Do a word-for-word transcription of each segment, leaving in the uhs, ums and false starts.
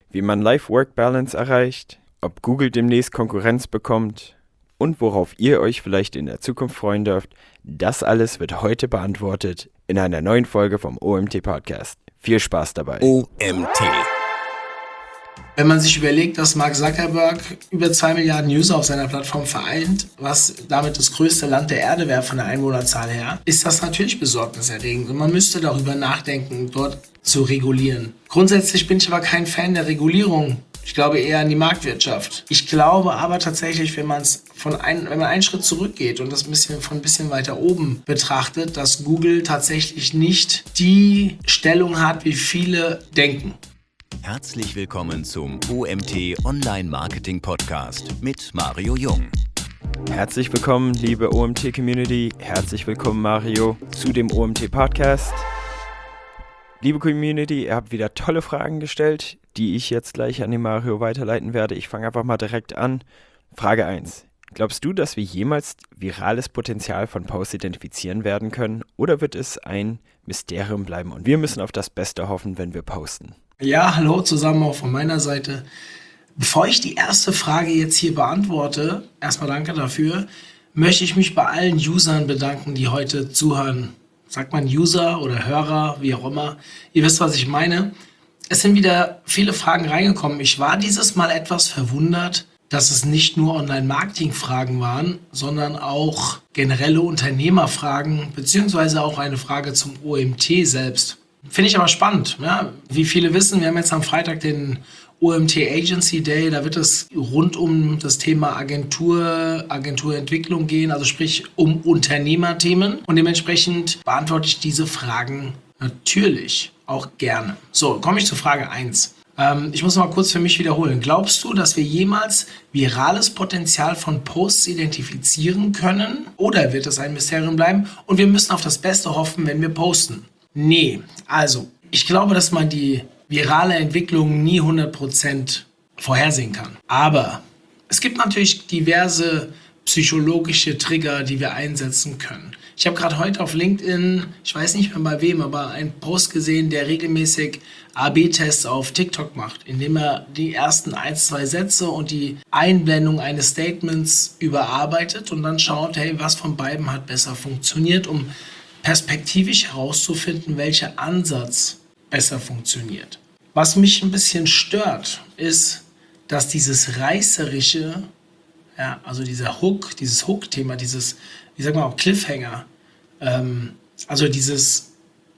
wie man Life-Work-Balance erreicht, ob Google demnächst Konkurrenz bekommt und worauf ihr euch vielleicht in der Zukunft freuen dürft, das alles wird heute beantwortet in einer neuen Folge vom O M T Podcast. Viel Spaß dabei. O M T. Wenn man sich überlegt, dass Mark Zuckerberg über zwei Milliarden User auf seiner Plattform vereint, was damit das größte Land der Erde wäre von der Einwohnerzahl her, ist das natürlich besorgniserregend. Und man müsste darüber nachdenken, dort zu regulieren. Grundsätzlich bin ich aber kein Fan der Regulierung. Ich glaube eher an die Marktwirtschaft. Ich glaube aber tatsächlich, wenn man es von ein, wenn man einen Schritt zurückgeht und das ein bisschen von ein bisschen weiter oben betrachtet, dass Google tatsächlich nicht die Stellung hat, wie viele denken. Herzlich willkommen zum O M T Online Marketing Podcast mit Mario Jung. Herzlich willkommen, liebe O M T Community. Herzlich willkommen, Mario, zu dem O M T Podcast. Liebe Community, ihr habt wieder tolle Fragen gestellt, die ich jetzt gleich an den Mario weiterleiten werde. Ich fange einfach mal direkt an. Frage eins. Glaubst du, dass wir jemals virales Potenzial von Posts identifizieren werden können? Oder wird es ein Mysterium bleiben und wir müssen auf das Beste hoffen, wenn wir posten? Ja, hallo zusammen auch von meiner Seite. Bevor ich die erste Frage jetzt hier beantworte, erstmal danke dafür, möchte ich mich bei allen Usern bedanken, die heute zuhören. Sagt man User oder Hörer, wie auch immer. Ihr wisst, was ich meine. Es sind wieder viele Fragen reingekommen. Ich war dieses Mal etwas verwundert, dass es nicht nur Online-Marketing-Fragen waren, sondern auch generelle Unternehmerfragen, beziehungsweise auch eine Frage zum O M T selbst. Finde ich aber spannend. Ja? Wie viele wissen, wir haben jetzt am Freitag den O M T Agency Day. Da wird es rund um das Thema Agentur, Agenturentwicklung gehen, also sprich um Unternehmerthemen. Und dementsprechend beantworte ich diese Fragen natürlich auch gerne. So, komme ich zur Frage eins. Ähm, ich muss mal kurz für mich wiederholen. Glaubst du, dass wir jemals virales Potenzial von Posts identifizieren können? Oder wird es ein Mysterium bleiben? Und wir müssen auf das Beste hoffen, wenn wir posten? Nee, also ich glaube, dass man die virale Entwicklung nie hundert Prozent vorhersehen kann. Aber es gibt natürlich diverse psychologische Trigger, die wir einsetzen können. Ich habe gerade heute auf LinkedIn, ich weiß nicht mehr bei wem, aber einen Post gesehen, der regelmäßig A B Tests auf TikTok macht, indem er die ersten ein, zwei Sätze und die Einblendung eines Statements überarbeitet und dann schaut, hey, was von beiden hat besser funktioniert, um perspektivisch herauszufinden, welcher Ansatz besser funktioniert. Was mich ein bisschen stört, ist, dass dieses reißerische, ja, also dieser Hook, dieses Hook-Thema, dieses, wie sagt man auch, Cliffhanger, ähm, also dieses,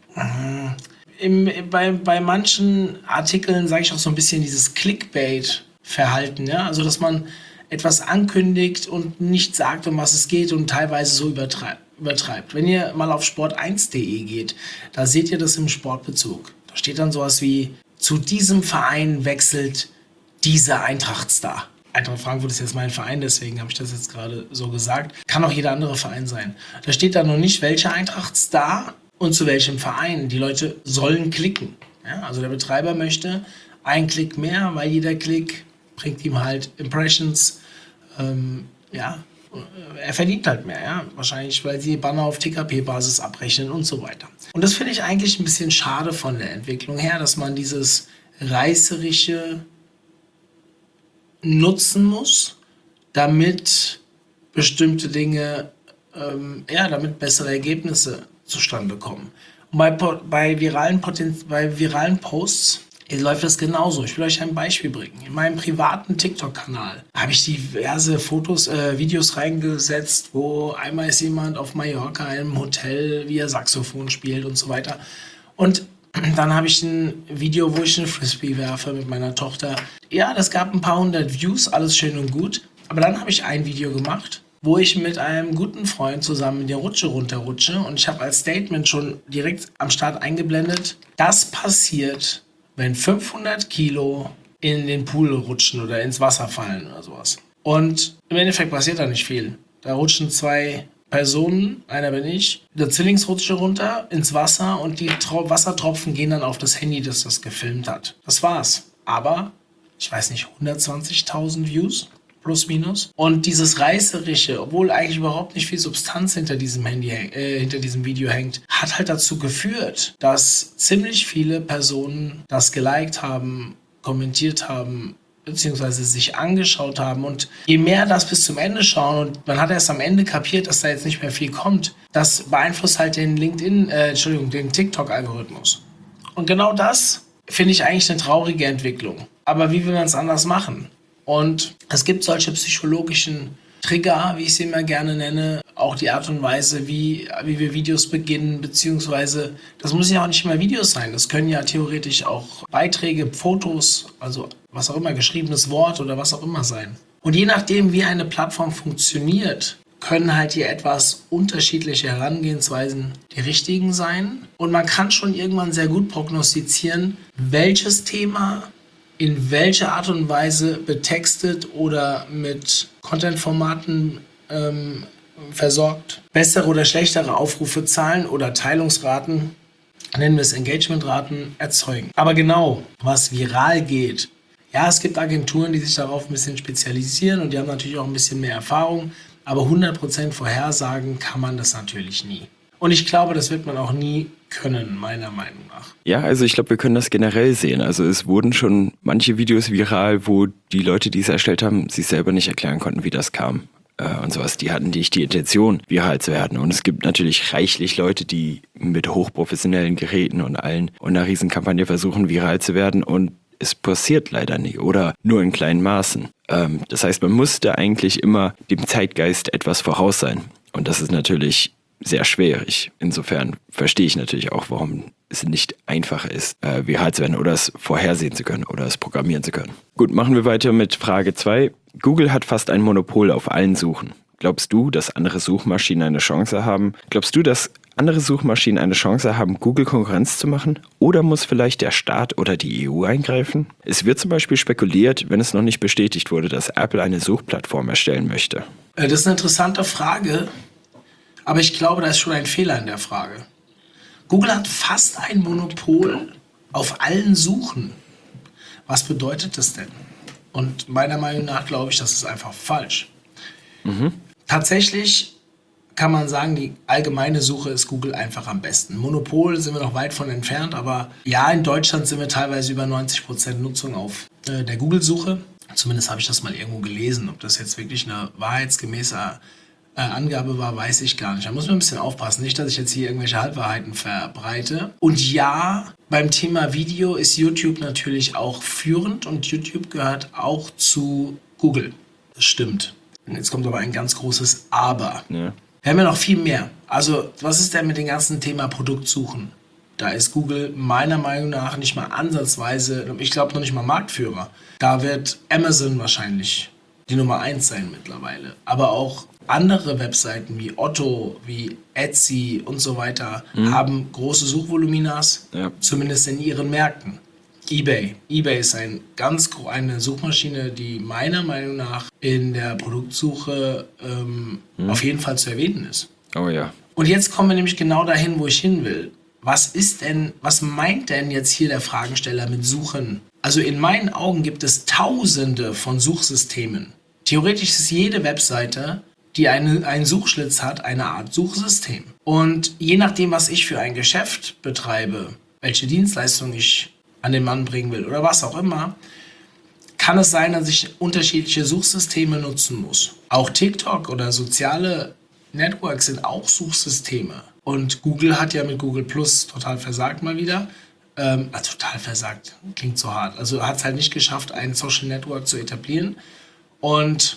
äh, im, bei, bei manchen Artikeln sage ich auch so ein bisschen dieses Clickbait-Verhalten, ja, also dass man etwas ankündigt und nicht sagt, um was es geht und teilweise so übertreibt. übertreibt. Wenn ihr mal auf sport eins punkt de geht, da seht ihr das im Sportbezug. Da steht dann sowas wie, zu diesem Verein wechselt dieser Eintracht-Star. Eintracht Frankfurt ist jetzt mein Verein, deswegen habe ich das jetzt gerade so gesagt. Kann auch jeder andere Verein sein. Da steht dann noch nicht, welcher Eintracht-Star und zu welchem Verein. Die Leute sollen klicken. Ja, also der Betreiber möchte einen Klick mehr, weil jeder Klick bringt ihm halt Impressions, ähm, ja, er verdient halt mehr, ja, wahrscheinlich, weil sie Banner auf T K P-Basis abrechnen und so weiter. Und das finde ich eigentlich ein bisschen schade von der Entwicklung her, dass man dieses reißerische nutzen muss, damit bestimmte Dinge, ähm, ja, damit bessere Ergebnisse zustande kommen. Und bei, bei, viralen Poten- bei viralen Posts läuft das genauso. Ich will euch ein Beispiel bringen. In meinem privaten TikTok-Kanal habe ich diverse Fotos, äh, Videos reingesetzt, wo einmal ist jemand auf Mallorca in einem Hotel, wie er Saxophon spielt und so weiter. Und dann habe ich ein Video, wo ich einen Frisbee werfe mit meiner Tochter. Ja, das gab ein paar hundert Views, alles schön und gut. Aber dann habe ich ein Video gemacht, wo ich mit einem guten Freund zusammen die Rutsche runterrutsche. Und ich habe als Statement schon direkt am Start eingeblendet, das passiert, wenn fünfhundert Kilo in den Pool rutschen oder ins Wasser fallen oder sowas. Und im Endeffekt passiert da nicht viel. Da rutschen zwei Personen, einer bin ich, der Zwillingsrutsche runter ins Wasser und die Tro- Wassertropfen gehen dann auf das Handy, das das gefilmt hat. Das war's. Aber, ich weiß nicht, hundertzwanzigtausend Views? Plus, minus. Und dieses Reißerische, obwohl eigentlich überhaupt nicht viel Substanz hinter diesem Handy, äh, hinter diesem Video hängt, hat halt dazu geführt, dass ziemlich viele Personen das geliked haben kommentiert haben, beziehungsweise sich angeschaut haben. Und je mehr das bis zum Ende schauen und man hat erst am Ende kapiert, dass da jetzt nicht mehr viel kommt, das beeinflusst halt den LinkedIn, äh, Entschuldigung, den TikTok-Algorithmus. Und genau das finde ich eigentlich eine traurige Entwicklung. Aber wie will man es anders machen? Und es gibt solche psychologischen Trigger, wie ich sie immer gerne nenne, auch die Art und Weise, wie, wie wir Videos beginnen, beziehungsweise, das müssen ja auch nicht immer Videos sein, das können ja theoretisch auch Beiträge, Fotos, also was auch immer, geschriebenes Wort oder was auch immer sein. Und je nachdem, wie eine Plattform funktioniert, können halt hier etwas unterschiedliche Herangehensweisen die richtigen sein. Und man kann schon irgendwann sehr gut prognostizieren, welches Thema in welcher Art und Weise betextet oder mit Content-Formaten ähm, versorgt, bessere oder schlechtere Aufrufezahlen oder Teilungsraten, nennen wir es Engagementraten, erzeugen. Aber genau, was viral geht, ja, es gibt Agenturen, die sich darauf ein bisschen spezialisieren und die haben natürlich auch ein bisschen mehr Erfahrung, aber hundert Prozent vorhersagen kann man das natürlich nie. Und ich glaube, das wird man auch nie können, meiner Meinung nach. Ja, also ich glaube, wir können das generell sehen. Also es wurden schon manche Videos viral, wo die Leute, die es erstellt haben, sich selber nicht erklären konnten, wie das kam. Äh, und sowas. Die hatten nicht die Intention, viral zu werden. Und es gibt natürlich reichlich Leute, die mit hochprofessionellen Geräten und allen und einer Riesenkampagne versuchen, viral zu werden. Und es passiert leider nie oder nur in kleinen Maßen. Ähm, das heißt, man musste eigentlich immer dem Zeitgeist etwas voraus sein. Und das ist natürlich sehr schwierig. Insofern verstehe ich natürlich auch, warum es nicht einfach ist, äh, viral zu werden oder es vorhersehen zu können oder es programmieren zu können. Gut, machen wir weiter mit Frage zwei. Google hat fast ein Monopol auf allen Suchen. Glaubst du, dass andere Suchmaschinen eine Chance haben? Glaubst du, dass andere Suchmaschinen eine Chance haben, Google Konkurrenz zu machen? Oder muss vielleicht der Staat oder die E U eingreifen? Es wird zum Beispiel spekuliert, wenn es noch nicht bestätigt wurde, dass Apple eine Suchplattform erstellen möchte. Das ist eine interessante Frage. Aber ich glaube, da ist schon ein Fehler in der Frage. Google hat fast ein Monopol auf allen Suchen. Was bedeutet das denn? Und meiner Meinung nach glaube ich, das ist einfach falsch. Mhm. Tatsächlich kann man sagen, die allgemeine Suche ist Google einfach am besten. Monopol sind wir noch weit von entfernt, aber ja, in Deutschland sind wir teilweise über neunzig Prozent Nutzung auf äh, der Google-Suche. Zumindest habe ich das mal irgendwo gelesen. Ob das jetzt wirklich eine wahrheitsgemäße Äh, Angabe war, weiß ich gar nicht. Da muss man ein bisschen aufpassen. Nicht, dass ich jetzt hier irgendwelche Halbwahrheiten verbreite. Und ja, beim Thema Video ist YouTube natürlich auch führend und YouTube gehört auch zu Google. Das stimmt. Und jetzt kommt aber ein ganz großes Aber. Ja. Wir haben ja noch viel mehr. Also, was ist denn mit dem ganzen Thema Produktsuchen? Da ist Google meiner Meinung nach nicht mal ansatzweise, ich glaube noch nicht mal Marktführer. Da wird Amazon wahrscheinlich die Nummer eins sein mittlerweile. Aber auch andere Webseiten wie Otto, wie Etsy und so weiter mhm. haben große Suchvoluminas, ja. Zumindest in ihren Märkten. eBay. eBay ist ein ganz gro- eine Suchmaschine, die meiner Meinung nach in der Produktsuche ähm, mhm. auf jeden Fall zu erwähnen ist. Oh ja. Und jetzt kommen wir nämlich genau dahin, wo ich hin will. Was ist denn, was meint denn jetzt hier der Fragesteller mit Suchen? Also in meinen Augen gibt es Tausende von Suchsystemen. Theoretisch ist jede Webseite, die eine, einen Suchschlitz hat, eine Art Suchsystem. Und je nachdem, was ich für ein Geschäft betreibe, welche Dienstleistung ich an den Mann bringen will oder was auch immer, kann es sein, dass ich unterschiedliche Suchsysteme nutzen muss. Auch TikTok oder soziale Networks sind auch Suchsysteme. Und Google hat ja mit Google Plus total versagt mal wieder. Ähm, ah, total versagt, klingt so hart. Also hat es halt nicht geschafft, ein Social Network zu etablieren. Und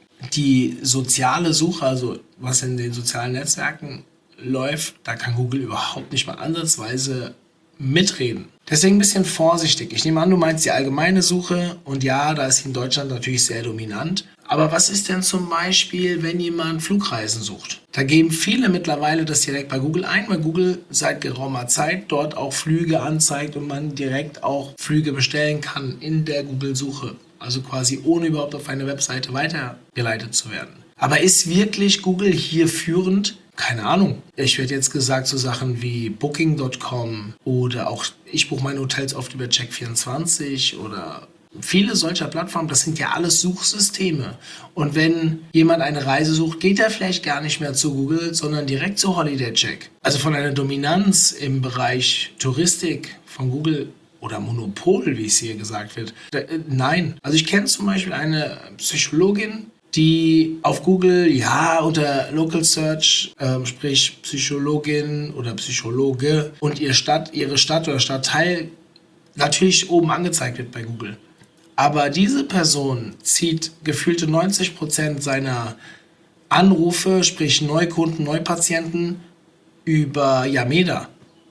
die soziale Suche, also was in den sozialen Netzwerken läuft, da kann Google überhaupt nicht mal ansatzweise mitreden. Deswegen ein bisschen vorsichtig. Ich nehme an, du meinst die allgemeine Suche und ja, da ist sie in Deutschland natürlich sehr dominant. Aber was ist denn zum Beispiel, wenn jemand Flugreisen sucht? Da geben viele mittlerweile das direkt bei Google ein, weil Google seit geraumer Zeit dort auch Flüge anzeigt und man direkt auch Flüge bestellen kann in der Google-Suche. Also quasi ohne überhaupt auf eine Webseite weitergeleitet zu werden. Aber ist wirklich Google hier führend? Keine Ahnung. Ich werde jetzt gesagt, so Sachen wie Booking Punkt com oder auch ich buche meine Hotels oft über Check vierundzwanzig oder viele solcher Plattformen, das sind ja alles Suchsysteme. Und wenn jemand eine Reise sucht, geht er vielleicht gar nicht mehr zu Google, sondern direkt zu Holiday Check. Also von einer Dominanz im Bereich Touristik von Google oder Monopol, wie es hier gesagt wird. Nein. Also ich kenne zum Beispiel eine Psychologin, die auf Google, ja, unter Local Search, ähm, sprich Psychologin oder Psychologe und ihr Stadt, ihre Stadt oder Stadtteil natürlich oben angezeigt wird bei Google. Aber diese Person zieht gefühlte neunzig Prozent seiner Anrufe, sprich Neukunden, Neupatienten, über Yameda.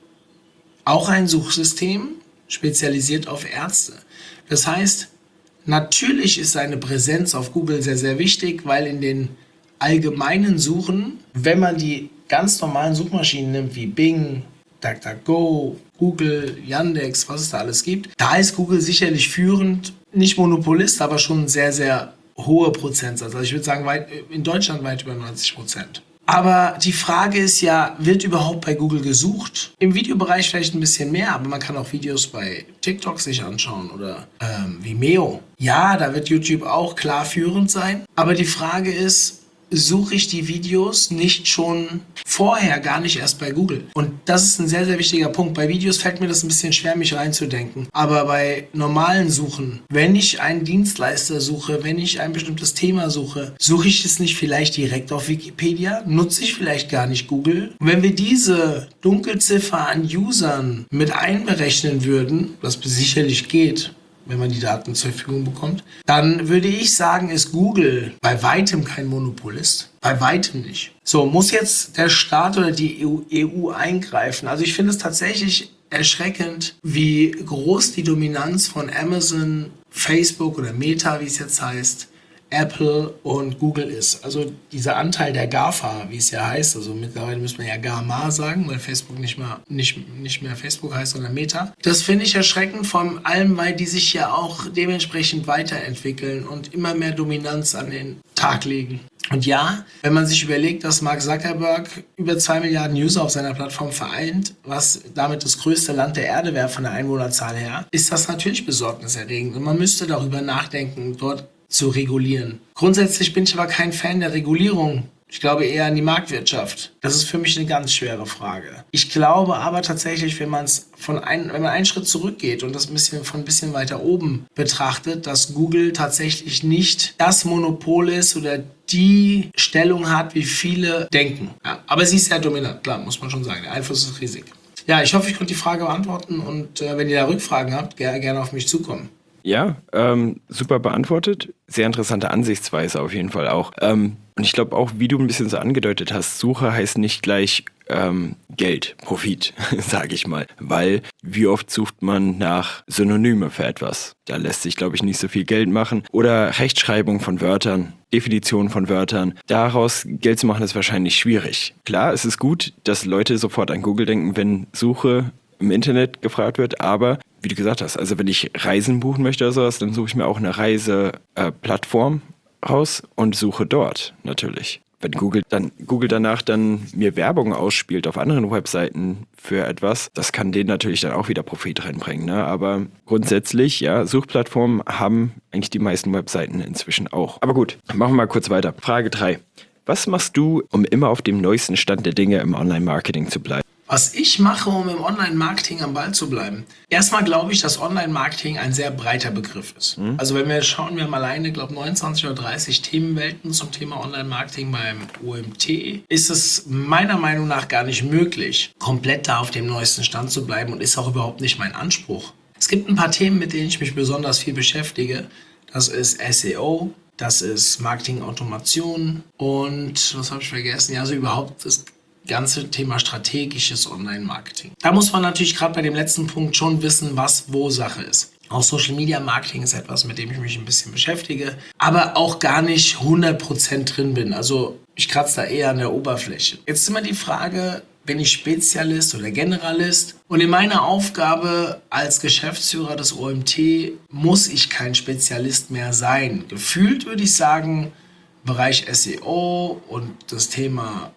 Auch ein Suchsystem, spezialisiert auf Ärzte. Das heißt, natürlich ist seine Präsenz auf Google sehr, sehr wichtig, weil in den allgemeinen Suchen, wenn man die ganz normalen Suchmaschinen nimmt, wie Bing, DuckDuckGo, Google, Yandex, was es da alles gibt, da ist Google sicherlich führend, nicht Monopolist, aber schon sehr, sehr hohe Prozentsatz. Also ich würde sagen, weit, in Deutschland weit über neunzig Prozent. Aber die Frage ist ja, wird überhaupt bei Google gesucht? Im Videobereich vielleicht ein bisschen mehr, aber man kann auch Videos bei TikTok sich anschauen oder ähm, Vimeo. Ja, da wird YouTube auch klar führend sein. Aber die Frage ist, suche ich die Videos nicht schon vorher, gar nicht erst bei Google? Und das ist ein sehr, sehr wichtiger Punkt. Bei Videos fällt mir das ein bisschen schwer, mich reinzudenken. Aber bei normalen Suchen, wenn ich einen Dienstleister suche, wenn ich ein bestimmtes Thema suche, suche ich es nicht vielleicht direkt auf Wikipedia? Nutze ich vielleicht gar nicht Google? Und wenn wir diese Dunkelziffer an Usern mit einberechnen würden, was sicherlich geht, wenn man die Daten zur Verfügung bekommt, dann würde ich sagen, ist Google bei weitem kein Monopolist. Bei weitem nicht. So, muss jetzt der Staat oder die E U eingreifen? Also ich finde es tatsächlich erschreckend, wie groß die Dominanz von Amazon, Facebook oder Meta, wie es jetzt heißt, Apple und Google ist. Also dieser Anteil der GAFA, wie es ja heißt, also mittlerweile müssen wir ja GAMA sagen, weil Facebook nicht mehr, nicht, nicht mehr Facebook heißt, sondern Meta. Das finde ich erschreckend, vor allem, weil die sich ja auch dementsprechend weiterentwickeln und immer mehr Dominanz an den Tag legen. Und ja, wenn man sich überlegt, dass Mark Zuckerberg über zwei Milliarden User auf seiner Plattform vereint, was damit das größte Land der Erde wäre von der Einwohnerzahl her, ist das natürlich besorgniserregend. Und man müsste darüber nachdenken, dort zu regulieren. Grundsätzlich bin ich aber kein Fan der Regulierung. Ich glaube eher an die Marktwirtschaft. Das ist für mich eine ganz schwere Frage. Ich glaube aber tatsächlich, wenn man es von ein, wenn man einen Schritt zurückgeht und das ein bisschen von ein bisschen weiter oben betrachtet, dass Google tatsächlich nicht das Monopol ist oder die Stellung hat, wie viele denken. Ja, aber sie ist sehr dominant, klar, muss man schon sagen. Der Einfluss ist riesig. Ja, ich hoffe, ich konnte die Frage beantworten und äh, wenn ihr da Rückfragen habt, ger- gerne auf mich zukommen. Ja, ähm, super beantwortet. Sehr interessante Ansichtsweise auf jeden Fall auch. Ähm, und ich glaube auch, wie du ein bisschen so angedeutet hast, Suche heißt nicht gleich ähm, Geld, Profit, sage ich mal. Weil wie oft sucht man nach Synonyme für etwas? Da lässt sich, glaube ich, nicht so viel Geld machen. Oder Rechtschreibung von Wörtern, Definition von Wörtern. Daraus Geld zu machen, ist wahrscheinlich schwierig. Klar, es ist gut, dass Leute sofort an Google denken, wenn Suche im Internet gefragt wird, aber wie du gesagt hast, also wenn ich Reisen buchen möchte oder sowas, dann suche ich mir auch eine Reiseplattform äh, raus und suche dort natürlich. Wenn Google dann Google danach dann mir Werbung ausspielt auf anderen Webseiten für etwas, das kann denen natürlich dann auch wieder Profit reinbringen. Ne? Aber grundsätzlich, ja, Suchplattformen haben eigentlich die meisten Webseiten inzwischen auch. Aber gut, machen wir mal kurz weiter. Frage drei. Was machst du, um immer auf dem neuesten Stand der Dinge im Online-Marketing zu bleiben? Was ich mache, um im Online-Marketing am Ball zu bleiben. Erstmal glaube ich, dass Online-Marketing ein sehr breiter Begriff ist. Mhm. Also wenn wir schauen, wir haben alleine, glaube ich, neunundzwanzig oder dreißig Themenwelten zum Thema Online-Marketing beim O M T. Ist es meiner Meinung nach gar nicht möglich, komplett da auf dem neuesten Stand zu bleiben und ist auch überhaupt nicht mein Anspruch. Es gibt ein paar Themen, mit denen ich mich besonders viel beschäftige. Das ist S E O, das ist Marketing-Automation und was habe ich vergessen? Ja, also überhaupt das ganze Thema strategisches Online-Marketing. Da muss man natürlich gerade bei dem letzten Punkt schon wissen, was wo Sache ist. Auch Social-Media-Marketing ist etwas, mit dem ich mich ein bisschen beschäftige, aber auch gar nicht hundert Prozent drin bin. Also ich kratze da eher an der Oberfläche. Jetzt ist immer die Frage, bin ich Spezialist oder Generalist? Und in meiner Aufgabe als Geschäftsführer des O M T muss ich kein Spezialist mehr sein. Gefühlt würde ich sagen, Bereich S E O und das Thema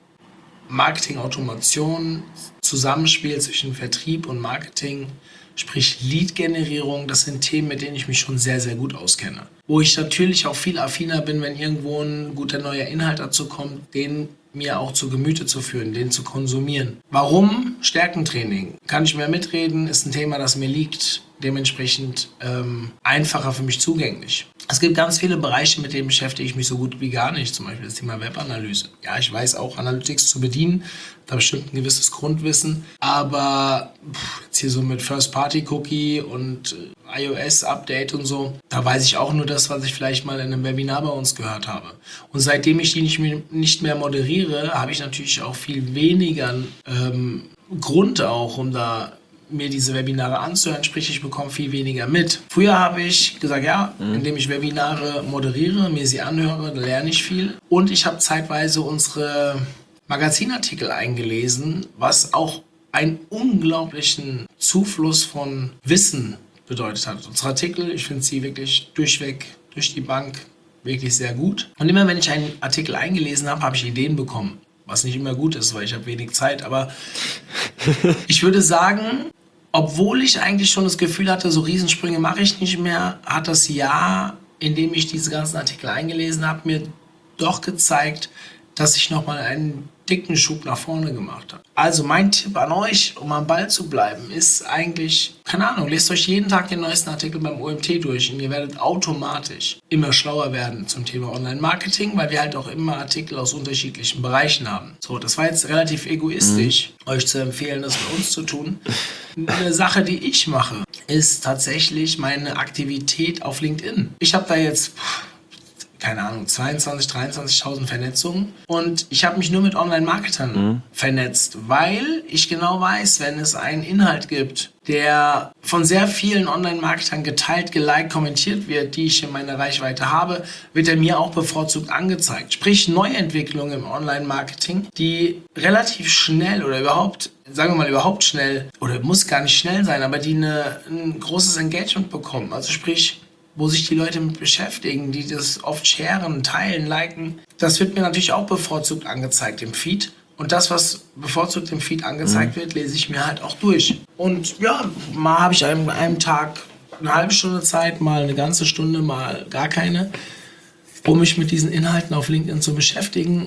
Marketing-Automation, Zusammenspiel zwischen Vertrieb und Marketing, sprich Lead-Generierung, das sind Themen, mit denen ich mich schon sehr, sehr gut auskenne. Wo ich natürlich auch viel affiner bin, wenn irgendwo ein guter neuer Inhalt dazu kommt, den mir auch zu Gemüte zu führen, den zu konsumieren. Warum? Stärkentraining. Kann ich mehr mitreden, ist ein Thema, das mir liegt. dementsprechend ähm, einfacher für mich zugänglich. Es gibt ganz viele Bereiche, mit denen beschäftige ich mich so gut wie gar nicht. Zum Beispiel das Thema Webanalyse. Ja, ich weiß auch, Analytics zu bedienen. Da bestimmt ein gewisses Grundwissen. Aber pff, jetzt hier so mit First-Party-Cookie und äh, iOS-Update und so, da weiß ich auch nur das, was ich vielleicht mal in einem Webinar bei uns gehört habe. Und seitdem ich die nicht mehr, nicht mehr moderiere, habe ich natürlich auch viel weniger ähm, Grund auch, um da mir diese Webinare anzuhören, sprich ich bekomme viel weniger mit. Früher habe ich gesagt, ja, mhm. indem ich Webinare moderiere, mir sie anhöre, lerne ich viel. Und ich habe zeitweise unsere Magazinartikel eingelesen, was auch einen unglaublichen Zufluss von Wissen bedeutet hat. Unsere Artikel, ich finde sie wirklich durchweg, durch die Bank wirklich sehr gut. Und immer wenn ich einen Artikel eingelesen habe, habe ich Ideen bekommen. Was nicht immer gut ist, weil ich habe wenig Zeit. Aber ich würde sagen, obwohl ich eigentlich schon das Gefühl hatte, so Riesensprünge mache ich nicht mehr, hat das Jahr, in dem ich diese ganzen Artikel eingelesen habe, mir doch gezeigt, dass ich nochmal einen dicken Schub nach vorne gemacht habe. Also mein Tipp an euch, um am Ball zu bleiben, ist eigentlich, keine Ahnung, lest euch jeden Tag den neuesten Artikel beim O M T durch und ihr werdet automatisch immer schlauer werden zum Thema Online-Marketing, weil wir halt auch immer Artikel aus unterschiedlichen Bereichen haben. So, das war jetzt relativ egoistisch, mhm. euch zu empfehlen, das bei uns zu tun. Eine Sache, die ich mache, ist tatsächlich meine Aktivität auf LinkedIn. Ich habe da jetzt keine Ahnung, zweiundzwanzigtausend, dreiundzwanzigtausend Vernetzungen. Und ich habe mich nur mit Online-Marketern mhm. vernetzt, weil ich genau weiß, wenn es einen Inhalt gibt, der von sehr vielen Online-Marketern geteilt, geliked, kommentiert wird, die ich in meiner Reichweite habe, wird er mir auch bevorzugt angezeigt. Sprich, Neuentwicklungen im Online-Marketing, die relativ schnell oder überhaupt, sagen wir mal überhaupt schnell, oder muss gar nicht schnell sein, aber die eine, ein großes Engagement bekommen. Also sprich, wo sich die Leute mit beschäftigen, die das oft sharen, teilen, liken. Das wird mir natürlich auch bevorzugt angezeigt im Feed. Und das, was bevorzugt im Feed angezeigt mhm. wird, lese ich mir halt auch durch. Und ja, mal habe ich an einem Tag eine halbe Stunde Zeit, mal eine ganze Stunde, mal gar keine, um mich mit diesen Inhalten auf LinkedIn zu beschäftigen.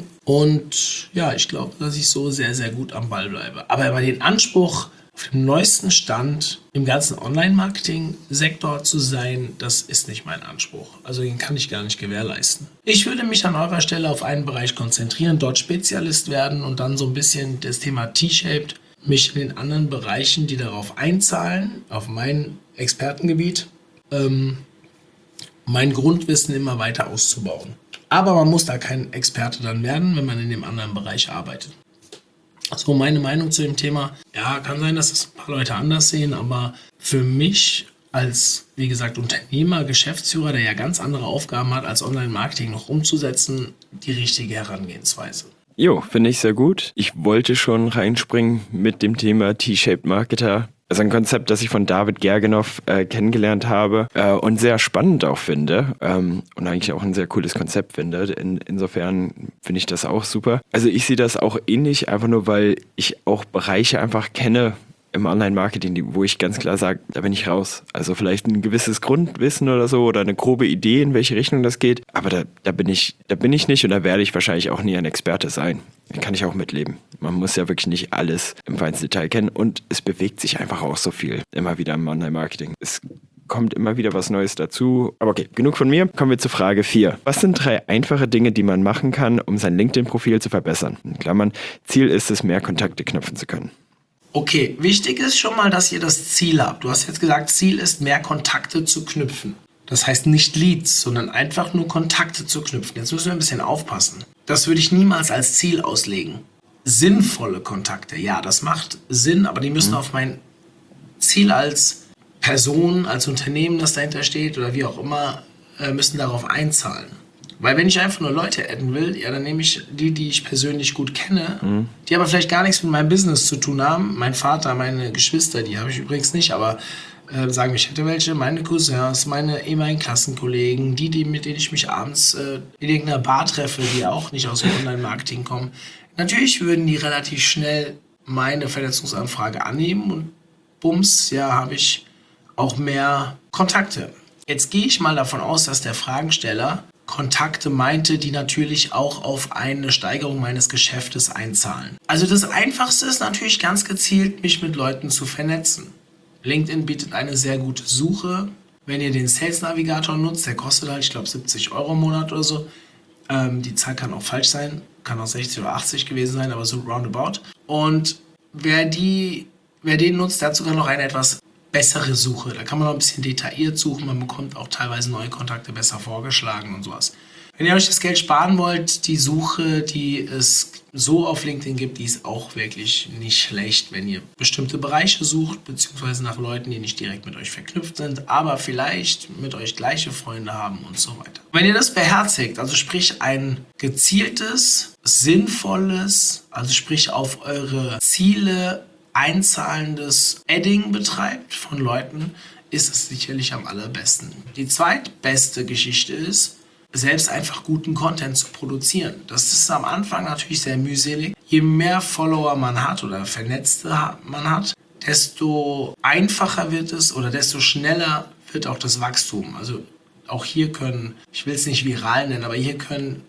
Und ja, ich glaube, dass ich so sehr, sehr gut am Ball bleibe. Aber immer den Anspruch, auf dem neuesten Stand im ganzen Online-Marketing-Sektor zu sein, das ist nicht mein Anspruch. Also den kann ich gar nicht gewährleisten. Ich würde mich an eurer Stelle auf einen Bereich konzentrieren, dort Spezialist werden und dann so ein bisschen das Thema T-Shaped, mich in den anderen Bereichen, die darauf einzahlen, auf mein Expertengebiet, ähm, mein Grundwissen immer weiter auszubauen. Aber man muss da kein Experte dann werden, wenn man in dem anderen Bereich arbeitet. So, meine Meinung zu dem Thema, ja, kann sein, dass das ein paar Leute anders sehen, aber für mich als, wie gesagt, Unternehmer, Geschäftsführer, der ja ganz andere Aufgaben hat, als Online-Marketing noch umzusetzen, die richtige Herangehensweise. Jo, finde ich sehr gut. Ich wollte schon reinspringen mit dem Thema T-Shaped Marketer. Also ein Konzept, das ich von David Gergenow äh, kennengelernt habe äh, und sehr spannend auch finde ähm, und eigentlich auch ein sehr cooles Konzept finde. In, insofern finde ich das auch super. Also ich sehe das auch ähnlich, einfach nur, weil ich auch Bereiche einfach kenne im Online-Marketing, wo ich ganz klar sage, da bin ich raus. Also vielleicht ein gewisses Grundwissen oder so oder eine grobe Idee, in welche Richtung das geht. Aber da, da bin ich, da bin ich nicht und da werde ich wahrscheinlich auch nie ein Experte sein. Da kann ich auch mitleben. Man muss ja wirklich nicht alles im feinsten Detail kennen und es bewegt sich einfach auch so viel immer wieder im Online-Marketing. Es kommt immer wieder was Neues dazu. Aber okay, genug von mir. Kommen wir zu Frage vier. Was sind drei einfache Dinge, die man machen kann, um sein LinkedIn-Profil zu verbessern? In Klammern, Ziel ist es, mehr Kontakte knüpfen zu können. Okay, wichtig ist schon mal, dass ihr das Ziel habt. Du hast jetzt gesagt, Ziel ist, mehr Kontakte zu knüpfen. Das heißt nicht Leads, sondern einfach nur Kontakte zu knüpfen. Jetzt müssen wir ein bisschen aufpassen. Das würde ich niemals als Ziel auslegen. Sinnvolle Kontakte, ja, das macht Sinn, aber die müssen mhm. auf mein Ziel als Person, als Unternehmen, das dahinter steht oder wie auch immer, müssen darauf einzahlen. Weil wenn ich einfach nur Leute adden will, ja, dann nehme ich die, die ich persönlich gut kenne, mhm. die aber vielleicht gar nichts mit meinem Business zu tun haben. Mein Vater, meine Geschwister, die habe ich übrigens nicht, aber äh, sagen wir, ich hätte welche, meine Cousins, meine ehemaligen Klassenkollegen, die, die, mit denen ich mich abends äh, in irgendeiner Bar treffe, die auch nicht aus dem Online-Marketing kommen. Natürlich würden die relativ schnell meine Vernetzungsanfrage annehmen und bums, ja, habe ich auch mehr Kontakte. Jetzt gehe ich mal davon aus, dass der Fragensteller Kontakte meinte, die natürlich auch auf eine Steigerung meines Geschäftes einzahlen. Also das Einfachste ist natürlich ganz gezielt, mich mit Leuten zu vernetzen. LinkedIn bietet eine sehr gute Suche. Wenn ihr den Sales Navigator nutzt, der kostet halt, ich glaube, siebzig Euro im Monat oder so. Ähm, die Zahl kann auch falsch sein, kann auch sechzig oder achtzig gewesen sein, aber so roundabout. Und wer, die, wer den nutzt, der hat sogar noch eine etwas bessere Suche. Da kann man noch ein bisschen detailliert suchen, man bekommt auch teilweise neue Kontakte besser vorgeschlagen und sowas. Wenn ihr euch das Geld sparen wollt, die Suche, die es so auf LinkedIn gibt, die ist auch wirklich nicht schlecht, wenn ihr bestimmte Bereiche sucht, beziehungsweise nach Leuten, die nicht direkt mit euch verknüpft sind, aber vielleicht mit euch gleiche Freunde haben und so weiter. Wenn ihr das beherzigt, also sprich ein gezieltes, sinnvolles, also sprich auf eure Ziele einzahlendes Adding betreibt von Leuten, ist es sicherlich am allerbesten. Die zweitbeste Geschichte ist, selbst einfach guten Content zu produzieren. Das ist am Anfang natürlich sehr mühselig. Je mehr Follower man hat oder Vernetzte man hat, desto einfacher wird es oder desto schneller wird auch das Wachstum. Also auch hier können, ich will es nicht viral nennen, aber hier können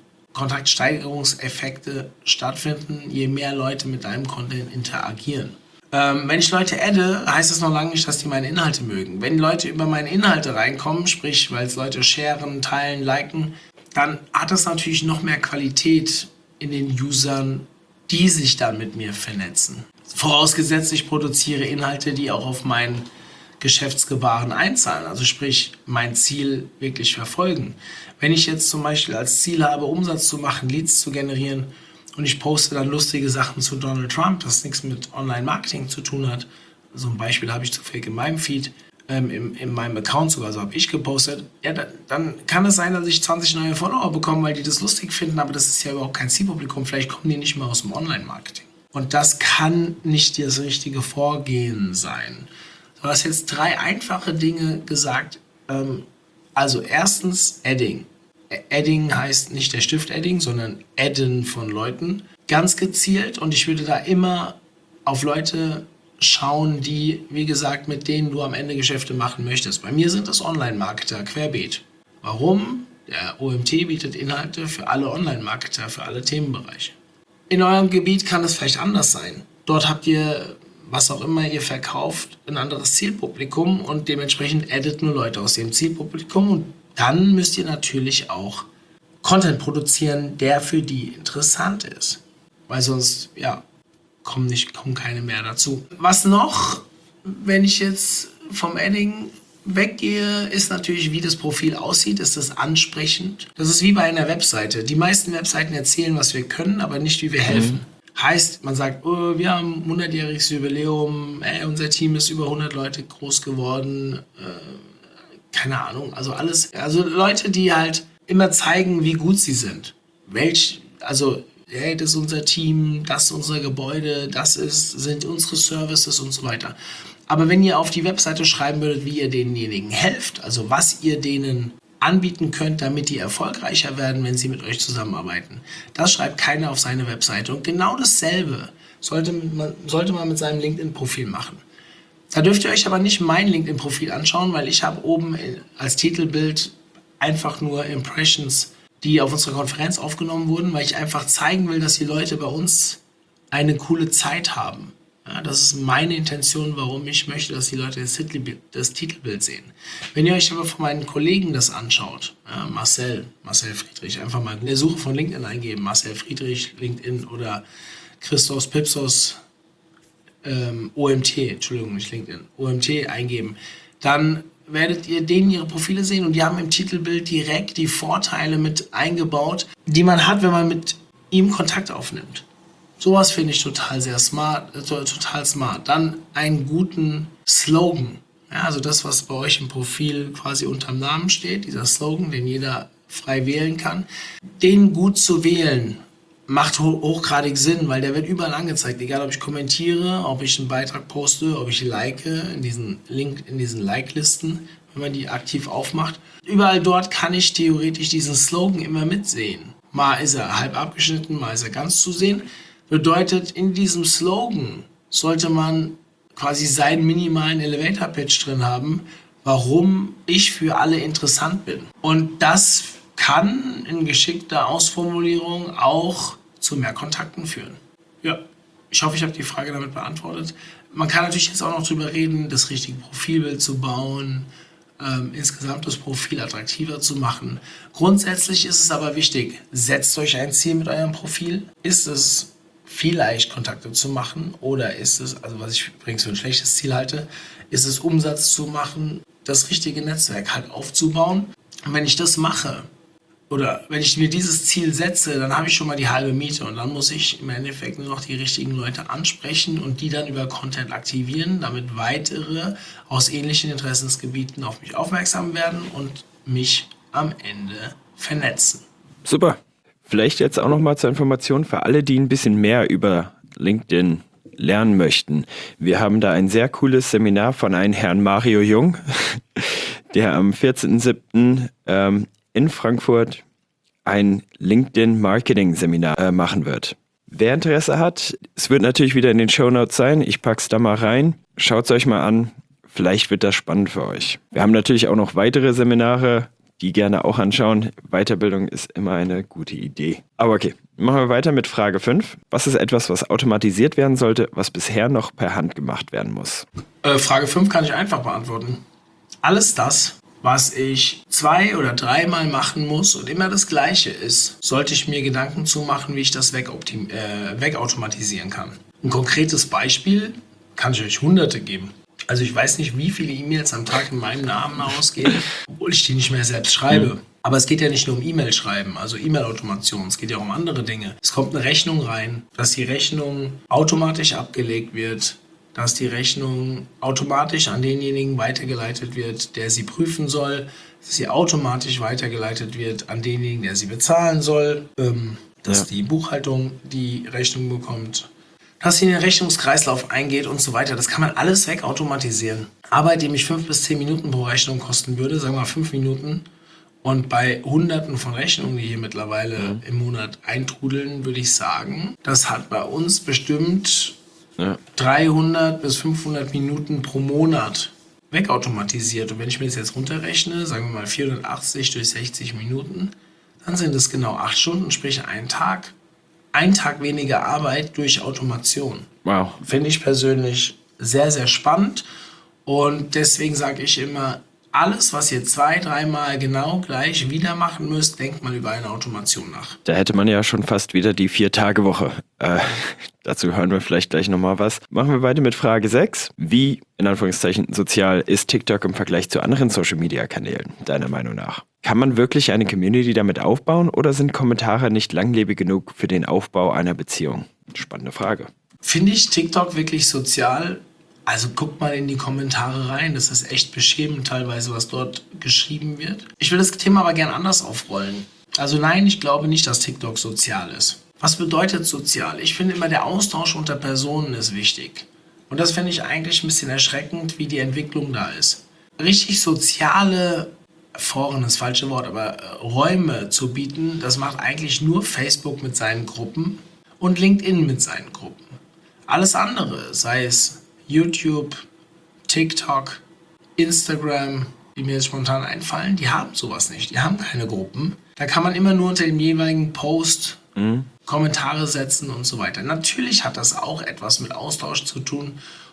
Kontaktsteigerungseffekte stattfinden, je mehr Leute mit deinem Content interagieren. Ähm, wenn ich Leute adde, heißt das noch lange nicht, dass die meine Inhalte mögen. Wenn Leute über meine Inhalte reinkommen, sprich, weil es Leute sharen, teilen, liken, dann hat das natürlich noch mehr Qualität in den Usern, die sich dann mit mir vernetzen. Vorausgesetzt, ich produziere Inhalte, die auch auf mein Geschäftsgebaren einzahlen, also sprich, mein Ziel wirklich verfolgen. Wenn ich jetzt zum Beispiel als Ziel habe, Umsatz zu machen, Leads zu generieren, und ich poste dann lustige Sachen zu Donald Trump, das nichts mit Online-Marketing zu tun hat. So ein Beispiel habe ich zufällig in meinem Feed, ähm, in, in meinem Account sogar, so habe ich gepostet. Ja, dann, dann kann es sein, dass ich zwanzig neue Follower bekomme, weil die das lustig finden, aber das ist ja überhaupt kein Zielpublikum. Vielleicht kommen die nicht mal aus dem Online-Marketing. Und das kann nicht das richtige Vorgehen sein. Du hast jetzt drei einfache Dinge gesagt. Ähm, also erstens Adding. Adding heißt nicht der Stift-Adding, sondern Adden von Leuten. Ganz gezielt, und ich würde da immer auf Leute schauen, die, wie gesagt, mit denen du am Ende Geschäfte machen möchtest. Bei mir sind das Online-Marketer querbeet. Warum? Der O M T bietet Inhalte für alle Online-Marketer, für alle Themenbereiche. In eurem Gebiet kann es vielleicht anders sein. Dort habt ihr, was auch immer ihr verkauft, ein anderes Zielpublikum und dementsprechend addet nur Leute aus dem Zielpublikum, und dann müsst ihr natürlich auch Content produzieren, der für die interessant ist. Weil sonst, ja, kommen, nicht, kommen keine mehr dazu. Was noch, wenn ich jetzt vom Adding weggehe, ist natürlich, wie das Profil aussieht. Ist das ansprechend? Das ist wie bei einer Webseite. Die meisten Webseiten erzählen, was wir können, aber nicht, wie wir helfen. Mhm. Heißt, man sagt, oh, wir haben ein hundertjähriges Jubiläum, ey, unser Team ist über hundert Leute groß geworden, äh, keine Ahnung, also alles, also Leute, die halt immer zeigen, wie gut sie sind. Welch, also, hey, das ist unser Team, das ist unser Gebäude, das ist, sind unsere Services und so weiter. Aber wenn ihr auf die Webseite schreiben würdet, wie ihr denjenigen helft, also was ihr denen anbieten könnt, damit die erfolgreicher werden, wenn sie mit euch zusammenarbeiten, das schreibt keiner auf seine Webseite. Und genau dasselbe sollte man, sollte man mit seinem LinkedIn-Profil machen. Da dürft ihr euch aber nicht mein LinkedIn-Profil anschauen, weil ich habe oben als Titelbild einfach nur Impressions, die auf unserer Konferenz aufgenommen wurden, weil ich einfach zeigen will, dass die Leute bei uns eine coole Zeit haben. Ja, das ist meine Intention, warum ich möchte, dass die Leute das Titelbild, das Titelbild sehen. Wenn ihr euch aber von meinen Kollegen das anschaut, ja, Marcel, Marcel Friedrich, einfach mal in der Suche von LinkedIn eingeben, Marcel Friedrich, LinkedIn oder Christos Pipsos, ähm, O M T, Entschuldigung, nicht LinkedIn, O M T eingeben, dann werdet ihr denen ihre Profile sehen und die haben im Titelbild direkt die Vorteile mit eingebaut, die man hat, wenn man mit ihm Kontakt aufnimmt. Sowas finde ich total sehr smart, äh, total smart. Dann einen guten Slogan. Ja, also das, was bei euch im Profil quasi unterm Namen steht, dieser Slogan, den jeder frei wählen kann, den gut zu wählen, macht ho- hochgradig Sinn, weil der wird überall angezeigt. Egal, ob ich kommentiere, ob ich einen Beitrag poste, ob ich like in diesen Link, in diesen Like-Listen, wenn man die aktiv aufmacht. Überall dort kann ich theoretisch diesen Slogan immer mitsehen. Mal ist er halb abgeschnitten, mal ist er ganz zu sehen. Bedeutet, in diesem Slogan sollte man quasi seinen minimalen Elevator-Pitch drin haben, warum ich für alle interessant bin. Und das kann in geschickter Ausformulierung auch zu mehr Kontakten führen. Ja, ich hoffe, ich habe die Frage damit beantwortet. Man kann natürlich jetzt auch noch drüber reden, das richtige Profilbild zu bauen, ähm, insgesamt das Profil attraktiver zu machen. Grundsätzlich ist es aber wichtig, setzt euch ein Ziel mit eurem Profil. Ist es vielleicht Kontakte zu machen oder ist es, also was ich übrigens für ein schlechtes Ziel halte, ist es Umsatz zu machen, das richtige Netzwerk halt aufzubauen. Und wenn ich das mache oder wenn ich mir dieses Ziel setze, dann habe ich schon mal die halbe Miete und dann muss ich im Endeffekt nur noch die richtigen Leute ansprechen und die dann über Content aktivieren, damit weitere aus ähnlichen Interessensgebieten auf mich aufmerksam werden und mich am Ende vernetzen. Super. Vielleicht jetzt auch nochmal zur Information für alle, die ein bisschen mehr über LinkedIn lernen möchten. Wir haben da ein sehr cooles Seminar von einem Herrn Mario Jung, der am vierzehnten siebten Ähm, in Frankfurt ein LinkedIn-Marketing-Seminar äh, machen wird. Wer Interesse hat, es wird natürlich wieder in den Shownotes sein. Ich pack's da mal rein. Schaut es euch mal an. Vielleicht wird das spannend für euch. Wir haben natürlich auch noch weitere Seminare, die gerne auch anschauen. Weiterbildung ist immer eine gute Idee. Aber okay, machen wir weiter mit Frage fünf. Was ist etwas, was automatisiert werden sollte, was bisher noch per Hand gemacht werden muss? Äh, Frage fünf kann ich einfach beantworten. Alles das, was ich zwei- oder dreimal machen muss und immer das Gleiche ist, sollte ich mir Gedanken zu machen, wie ich das wegoptim- äh, wegautomatisieren kann. Ein konkretes Beispiel kann ich euch hunderte geben. Also ich weiß nicht, wie viele E-Mails am Tag in meinem Namen ausgehen, obwohl ich die nicht mehr selbst schreibe. Mhm. Aber es geht ja nicht nur um E-Mail schreiben, also E-Mail-Automation, es geht ja auch um andere Dinge. Es kommt eine Rechnung rein, dass die Rechnung automatisch abgelegt wird, dass die Rechnung automatisch an denjenigen weitergeleitet wird, der sie prüfen soll, dass sie automatisch weitergeleitet wird an denjenigen, der sie bezahlen soll, ähm, dass ja. die Buchhaltung die Rechnung bekommt, dass sie in den Rechnungskreislauf eingeht und so weiter. Das kann man alles wegautomatisieren. Arbeit, die mich fünf bis zehn Minuten pro Rechnung kosten würde, sagen wir mal fünf Minuten, und bei Hunderten von Rechnungen, die hier mittlerweile mhm. im Monat eintrudeln, würde ich sagen, das hat bei uns bestimmt ja. dreihundert bis fünfhundert Minuten pro Monat wegautomatisiert. Und wenn ich mir das jetzt runterrechne, sagen wir mal vierhundertachtzig durch sechzig Minuten, dann sind es genau acht Stunden, sprich ein Tag. Ein Tag weniger Arbeit durch Automation. Wow. Finde ich persönlich sehr, sehr spannend. Und deswegen sage ich immer, alles, was ihr zwei, dreimal genau gleich wieder machen müsst, denkt mal über eine Automation nach. Da hätte man ja schon fast wieder die Vier-Tage-Woche. Äh, dazu hören wir vielleicht gleich nochmal was. Machen wir weiter mit Frage sechs. Wie, in Anführungszeichen, sozial ist TikTok im Vergleich zu anderen Social-Media-Kanälen, deiner Meinung nach? Kann man wirklich eine Community damit aufbauen oder sind Kommentare nicht langlebig genug für den Aufbau einer Beziehung? Spannende Frage. Finde ich TikTok wirklich sozial? Also guckt mal in die Kommentare rein, das ist echt beschämend teilweise, was dort geschrieben wird. Ich will das Thema aber gern anders aufrollen. Also nein, ich glaube nicht, dass TikTok sozial ist. Was bedeutet sozial? Ich finde immer, der Austausch unter Personen ist wichtig. Und das finde ich eigentlich ein bisschen erschreckend, wie die Entwicklung da ist. Richtig soziale Foren, das falsche Wort, aber Räume zu bieten, das macht eigentlich nur Facebook mit seinen Gruppen und LinkedIn mit seinen Gruppen. Alles andere, sei es YouTube, TikTok, Instagram, die mir jetzt spontan einfallen, die haben sowas nicht. Die haben keine Gruppen. Da kann man immer nur unter dem jeweiligen Post mhm. Kommentare setzen und so weiter. Natürlich hat das auch etwas mit Austausch zu tun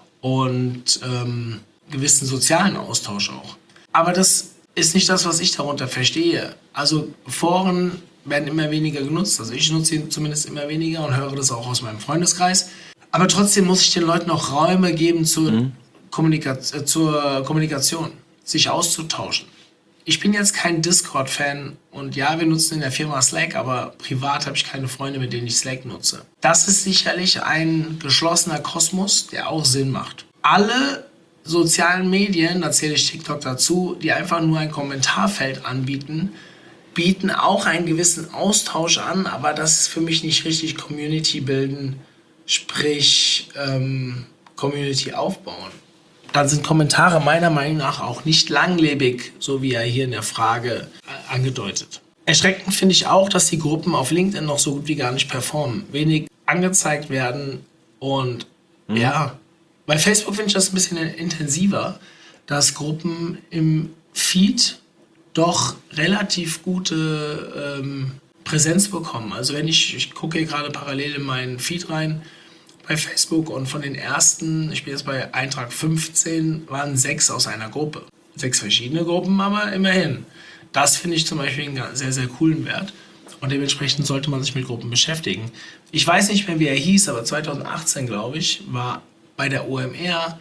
und ähm, gewissen sozialen Austausch auch. Aber das ist nicht das, was ich darunter verstehe. Also Foren werden immer weniger genutzt. Also ich nutze sie zumindest immer weniger und höre das auch aus meinem Freundeskreis. Aber trotzdem muss ich den Leuten auch Räume geben zur, mhm. Kommunika- äh, zur Kommunikation, sich auszutauschen. Ich bin jetzt kein Discord-Fan und ja, wir nutzen in der Firma Slack, aber privat habe ich keine Freunde, mit denen ich Slack nutze. Das ist sicherlich ein geschlossener Kosmos, der auch Sinn macht. Alle sozialen Medien, da zähle ich TikTok dazu, die einfach nur ein Kommentarfeld anbieten, bieten auch einen gewissen Austausch an, aber das ist für mich nicht richtig Community bilden, sprich ähm, Community aufbauen. Dann sind Kommentare meiner Meinung nach auch nicht langlebig, so wie er hier in der Frage äh, angedeutet. Erschreckend finde ich auch, dass die Gruppen auf LinkedIn noch so gut wie gar nicht performen, wenig angezeigt werden und mhm. ja, bei Facebook finde ich das ein bisschen intensiver, dass Gruppen im Feed doch relativ gute ähm, Präsenz bekommen. Also wenn ich, ich gucke hier gerade parallel in meinen Feed rein, bei Facebook und von den ersten, ich bin jetzt bei Eintrag fünfzehn, waren sechs aus einer Gruppe. Sechs verschiedene Gruppen, aber immerhin. Das finde ich zum Beispiel einen sehr, sehr coolen Wert. Und dementsprechend sollte man sich mit Gruppen beschäftigen. Ich weiß nicht mehr, wie er hieß, aber zwanzig achtzehn, glaube ich, war bei der O M R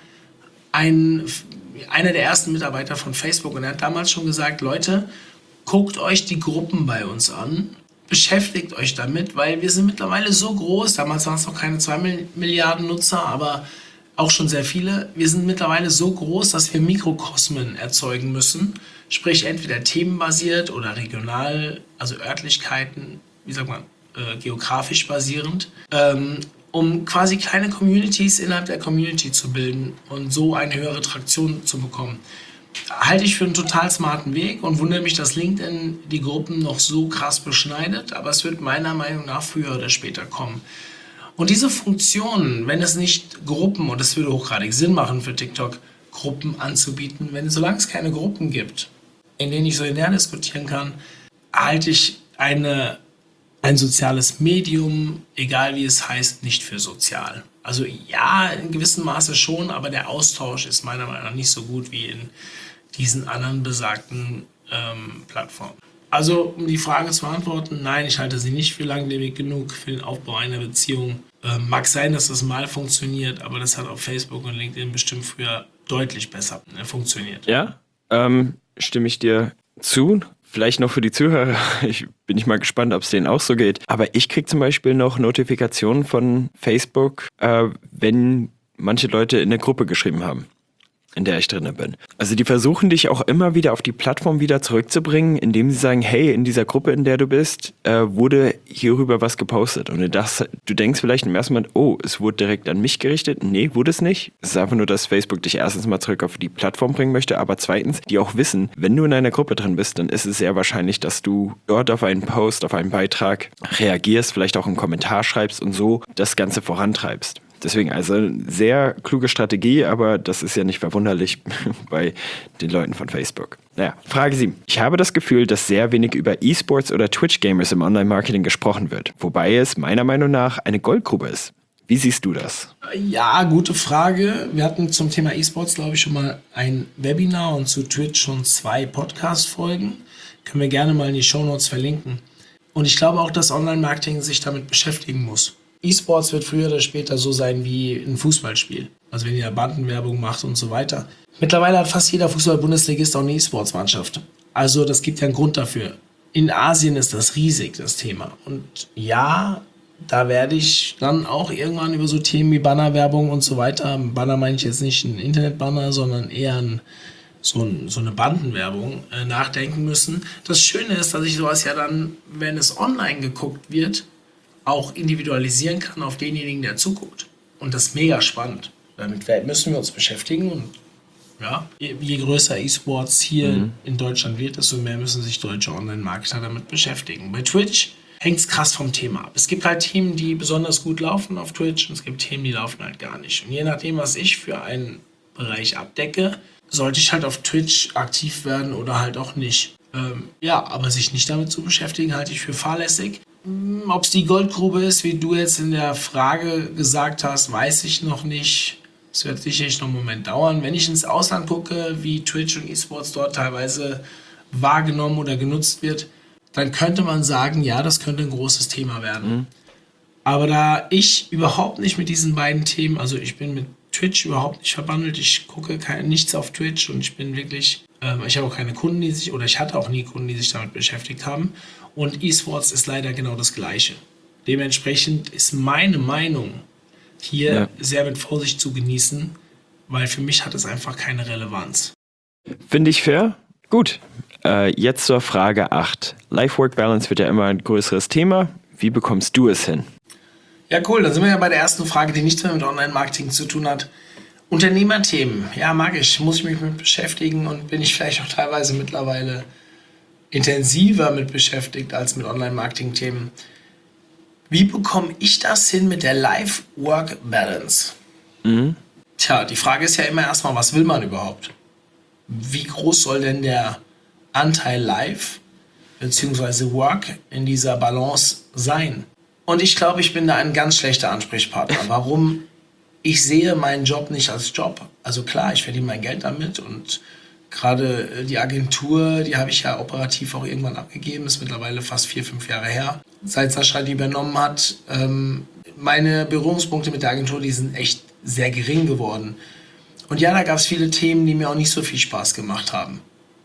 ein, einer der ersten Mitarbeiter von Facebook. Und er hat damals schon gesagt, Leute, guckt euch die Gruppen bei uns an, beschäftigt euch damit, weil wir sind mittlerweile so groß, damals waren es noch keine zwei Milliarden Nutzer, aber auch schon sehr viele. Wir sind mittlerweile so groß, dass wir Mikrokosmen erzeugen müssen, sprich entweder themenbasiert oder regional, also Örtlichkeiten, wie sagt man, äh, geografisch basierend, ähm, um quasi kleine Communities innerhalb der Community zu bilden und so eine höhere Traktion zu bekommen. Halte ich für einen total smarten Weg und wundere mich, dass LinkedIn die Gruppen noch so krass beschneidet, aber es wird meiner Meinung nach früher oder später kommen. Und diese Funktionen, wenn es nicht Gruppen, und es würde hochgradig Sinn machen für TikTok, Gruppen anzubieten, wenn solange es keine Gruppen gibt, in denen ich solidär diskutieren kann, halte ich eine, ein soziales Medium, egal wie es heißt, nicht für sozial. Also ja, in gewissem Maße schon, aber der Austausch ist meiner Meinung nach nicht so gut wie in diesen anderen besagten ähm, Plattformen. Also, um die Frage zu beantworten, nein, ich halte sie nicht für langlebig genug für den Aufbau einer Beziehung. Ähm, mag sein, dass das mal funktioniert, aber das hat auf Facebook und LinkedIn bestimmt früher deutlich besser äh, funktioniert. Ja, ähm, stimme ich dir zu. Vielleicht noch für die Zuhörer, ich bin nicht mal gespannt, ob es denen auch so geht. Aber ich kriege zum Beispiel noch Notifikationen von Facebook, äh, wenn manche Leute in der Gruppe geschrieben haben, in der ich drin bin. Also die versuchen dich auch immer wieder auf die Plattform wieder zurückzubringen, indem sie sagen, hey, in dieser Gruppe, in der du bist, äh, wurde hierüber was gepostet. Und du, das, du denkst vielleicht im ersten Moment, oh, es wurde direkt an mich gerichtet. Nee, wurde es nicht. Es ist einfach nur, dass Facebook dich erstens mal zurück auf die Plattform bringen möchte, aber zweitens, die auch wissen, wenn du in einer Gruppe drin bist, dann ist es sehr wahrscheinlich, dass du dort auf einen Post, auf einen Beitrag reagierst, vielleicht auch einen Kommentar schreibst und so das Ganze vorantreibst. Deswegen also sehr kluge Strategie, aber das ist ja nicht verwunderlich bei den Leuten von Facebook. Naja, Frage sieben. Ich habe das Gefühl, dass sehr wenig über E-Sports oder Twitch-Gamers im Online-Marketing gesprochen wird, wobei es meiner Meinung nach eine Goldgrube ist. Wie siehst du das? Ja, gute Frage. Wir hatten zum Thema E-Sports, glaube ich, schon mal ein Webinar und zu Twitch schon zwei Podcast-Folgen. Können wir gerne mal in die Shownotes verlinken. Und ich glaube auch, dass Online-Marketing sich damit beschäftigen muss. E-Sports wird früher oder später so sein wie ein Fußballspiel. Also wenn ihr Bandenwerbung macht und so weiter. Mittlerweile hat fast jeder Fußball-Bundesligist auch eine E-Sports-Mannschaft. Also das gibt ja einen Grund dafür. In Asien ist das riesig, das Thema. Und ja, da werde ich dann auch irgendwann über so Themen wie Bannerwerbung und so weiter, Banner meine ich jetzt nicht ein Internetbanner, sondern eher ein, so, ein, so eine Bandenwerbung äh, nachdenken müssen. Das Schöne ist, dass ich sowas ja dann, wenn es online geguckt wird, auch individualisieren kann auf denjenigen, der zuguckt. Und das ist mega spannend. Damit müssen wir uns beschäftigen. Und ja, je, je größer E-Sports hier mhm. in Deutschland wird, desto mehr müssen sich deutsche Online-Marketer damit beschäftigen. Bei Twitch hängt es krass vom Thema ab. Es gibt halt Themen, die besonders gut laufen auf Twitch und es gibt Themen, die laufen halt gar nicht. Und je nachdem, was ich für einen Bereich abdecke, sollte ich halt auf Twitch aktiv werden oder halt auch nicht. Ähm, ja, aber sich nicht damit zu beschäftigen, halte ich für fahrlässig. Ob es die Goldgrube ist, wie du jetzt in der Frage gesagt hast, weiß ich noch nicht. Es wird sicherlich noch einen Moment dauern. Wenn ich ins Ausland gucke, wie Twitch und E-Sports dort teilweise wahrgenommen oder genutzt wird, dann könnte man sagen, ja, das könnte ein großes Thema werden. Mhm. Aber da ich überhaupt nicht mit diesen beiden Themen, also ich bin mit Twitch überhaupt nicht verbandelt, ich gucke kein, nichts auf Twitch und ich bin wirklich, ähm, ich habe auch keine Kunden, die sich, oder ich hatte auch nie Kunden, die sich damit beschäftigt haben. Und E-Sports ist leider genau das Gleiche. Dementsprechend ist meine Meinung hier ja. sehr mit Vorsicht zu genießen, weil für mich hat es einfach keine Relevanz. Finde ich fair. Gut, äh, jetzt zur Frage acht. Life-Work-Balance wird ja immer ein größeres Thema. Wie bekommst du es hin? Ja, cool. Dann sind wir ja bei der ersten Frage, die nichts mehr mit Online-Marketing zu tun hat. Unternehmerthemen. Ja, mag ich. Muss ich mich mit beschäftigen und bin ich vielleicht auch teilweise mittlerweile intensiver mit beschäftigt als mit Online-Marketing-Themen. Wie bekomme ich das hin mit der Life-Work-Balance? Mhm. Tja, die Frage ist ja immer erstmal, was will man überhaupt? Wie groß soll denn der Anteil Life bzw. Work in dieser Balance sein? Und ich glaube, ich bin da ein ganz schlechter Ansprechpartner. Warum? Ich sehe meinen Job nicht als Job. Also klar, ich verdiene mein Geld damit und gerade die Agentur, die habe ich ja operativ auch irgendwann abgegeben, ist mittlerweile fast vier, fünf Jahre her, seit Sascha die übernommen hat. Ähm, meine Berührungspunkte mit der Agentur, die sind echt sehr gering geworden. Und ja, da gab es viele Themen, die mir auch nicht so viel Spaß gemacht haben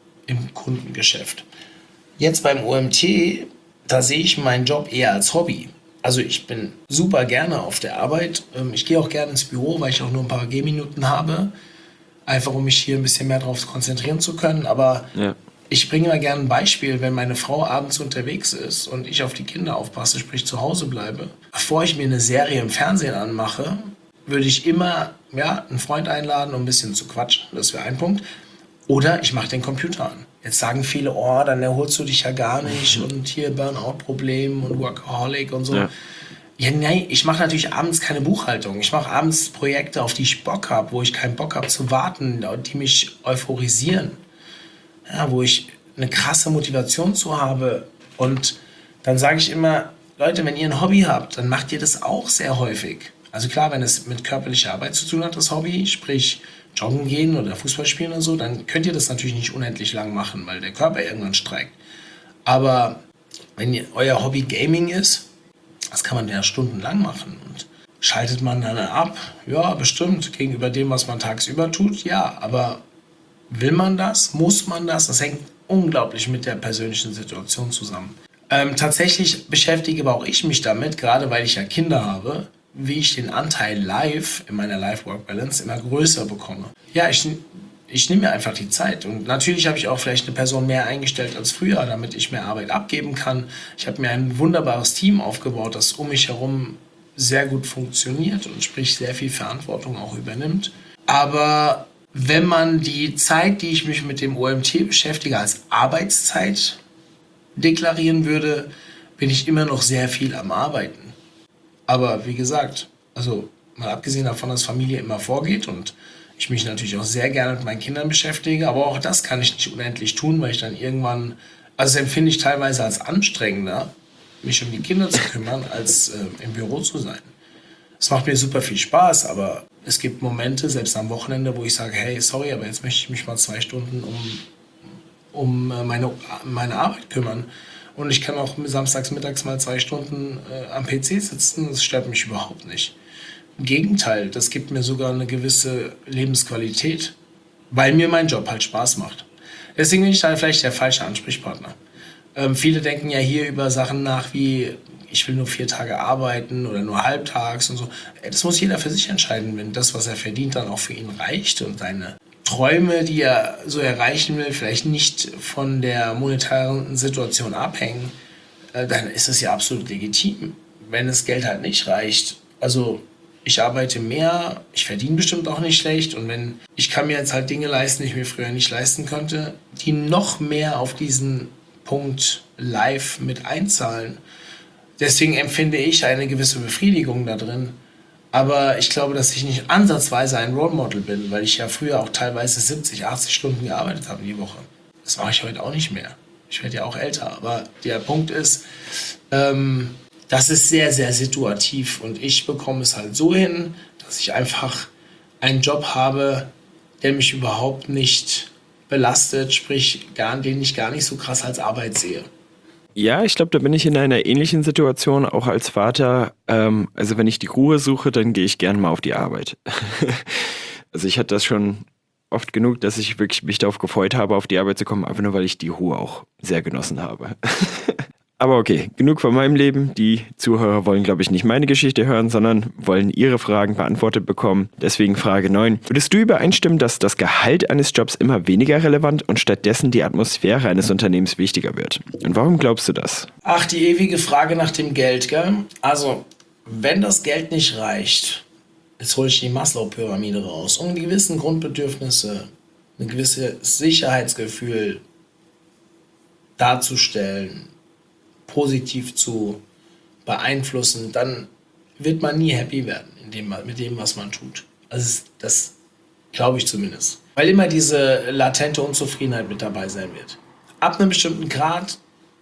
im Kundengeschäft. Jetzt beim O M T, da sehe ich meinen Job eher als Hobby. Also ich bin super gerne auf der Arbeit. Ich gehe auch gerne ins Büro, weil ich auch nur ein paar Gehminuten habe. Einfach um mich hier ein bisschen mehr darauf konzentrieren zu können. Aber ja. Ich bringe mal gerne ein Beispiel, wenn meine Frau abends unterwegs ist und ich auf die Kinder aufpasse, sprich zu Hause bleibe. Bevor ich mir eine Serie im Fernsehen anmache, würde ich immer ja, einen Freund einladen, um ein bisschen zu quatschen. Das wäre ein Punkt. Oder ich mache den Computer an. Jetzt sagen viele, oh, dann erholst du dich ja gar nicht und hier Burnout-Problem und Workaholic und so. Ja, ja nein, ich mache natürlich abends keine Buchhaltung. Ich mache abends Projekte, auf die ich Bock habe, wo ich keinen Bock habe zu warten, die mich euphorisieren. Ja, wo ich eine krasse Motivation zu habe. Und dann sage ich immer, Leute, wenn ihr ein Hobby habt, dann macht ihr das auch sehr häufig. Also klar, wenn es mit körperlicher Arbeit zu tun hat, das Hobby, sprich joggen gehen oder Fußball spielen oder so, dann könnt ihr das natürlich nicht unendlich lang machen, weil der Körper irgendwann streikt. Aber wenn ihr, euer Hobby Gaming ist, das kann man ja stundenlang machen. Und schaltet man dann ab? Ja, bestimmt. Gegenüber dem, was man tagsüber tut, ja. Aber will man das? Muss man das? Das hängt unglaublich mit der persönlichen Situation zusammen. Ähm, tatsächlich beschäftige aber auch ich mich damit, gerade weil ich ja Kinder habe, wie ich den Anteil live in meiner Life-Work-Balance immer größer bekomme. Ja, ich, ich nehme mir einfach die Zeit. Und natürlich habe ich auch vielleicht eine Person mehr eingestellt als früher, damit ich mehr Arbeit abgeben kann. Ich habe mir ein wunderbares Team aufgebaut, das um mich herum sehr gut funktioniert und sprich sehr viel Verantwortung auch übernimmt. Aber wenn man die Zeit, die ich mich mit dem O M T beschäftige, als Arbeitszeit deklarieren würde, bin ich immer noch sehr viel am Arbeiten. Aber wie gesagt, also mal abgesehen davon, dass Familie immer vorgeht und ich mich natürlich auch sehr gerne mit meinen Kindern beschäftige, aber auch das kann ich nicht unendlich tun, weil ich dann irgendwann, also das empfinde ich teilweise als anstrengender, mich um die Kinder zu kümmern, als äh, im Büro zu sein. Es macht mir super viel Spaß, aber es gibt Momente, selbst am Wochenende, wo ich sage, hey, sorry, aber jetzt möchte ich mich mal zwei Stunden um, um meine, meine Arbeit kümmern. Und ich kann auch samstags mittags mal zwei Stunden äh, am P C sitzen, das stört mich überhaupt nicht. Im Gegenteil, das gibt mir sogar eine gewisse Lebensqualität, weil mir mein Job halt Spaß macht. Deswegen bin ich da vielleicht der falsche Ansprechpartner. Ähm, viele denken ja hier über Sachen nach wie, ich will nur vier Tage arbeiten oder nur halbtags und so. Das muss jeder für sich entscheiden, wenn das, was er verdient, dann auch für ihn reicht und seine Träume, die er so erreichen will, vielleicht nicht von der monetären Situation abhängen, äh, dann ist es ja absolut legitim, wenn das Geld halt nicht reicht. Also ich arbeite mehr, ich verdiene bestimmt auch nicht schlecht und wenn ich kann mir jetzt halt Dinge leisten, die ich mir früher nicht leisten konnte, die noch mehr auf diesen Punkt live mit einzahlen. Deswegen empfinde ich eine gewisse Befriedigung da drin. Aber ich glaube, dass ich nicht ansatzweise ein Role Model bin, weil ich ja früher auch teilweise siebzig, achtzig Stunden gearbeitet habe die Woche. Das mache ich heute auch nicht mehr. Ich werde ja auch älter. Aber der Punkt ist, ähm, das ist sehr, sehr situativ. Und ich bekomme es halt so hin, dass ich einfach einen Job habe, der mich überhaupt nicht belastet, sprich, gar, den ich gar nicht so krass als Arbeit sehe. Ja, ich glaube, da bin ich in einer ähnlichen Situation, auch als Vater. Ähm, also wenn ich die Ruhe suche, dann gehe ich gerne mal auf die Arbeit. Also ich hatte das schon oft genug, dass ich wirklich mich darauf gefreut habe, auf die Arbeit zu kommen, einfach nur, weil ich die Ruhe auch sehr genossen habe. Aber okay, genug von meinem Leben. Die Zuhörer wollen, glaube ich, nicht meine Geschichte hören, sondern wollen ihre Fragen beantwortet bekommen. Deswegen Frage neun. Würdest du übereinstimmen, dass das Gehalt eines Jobs immer weniger relevant und stattdessen die Atmosphäre eines Unternehmens wichtiger wird? Und warum glaubst du das? Ach, die ewige Frage nach dem Geld, gell? Also, wenn das Geld nicht reicht, jetzt hole ich die Maslow-Pyramide raus, um die gewissen Grundbedürfnisse, ein gewisses Sicherheitsgefühl darzustellen, positiv zu beeinflussen, dann wird man nie happy werden in dem, mit dem, was man tut. Also das glaube ich zumindest. Weil immer diese latente Unzufriedenheit mit dabei sein wird. Ab einem bestimmten Grad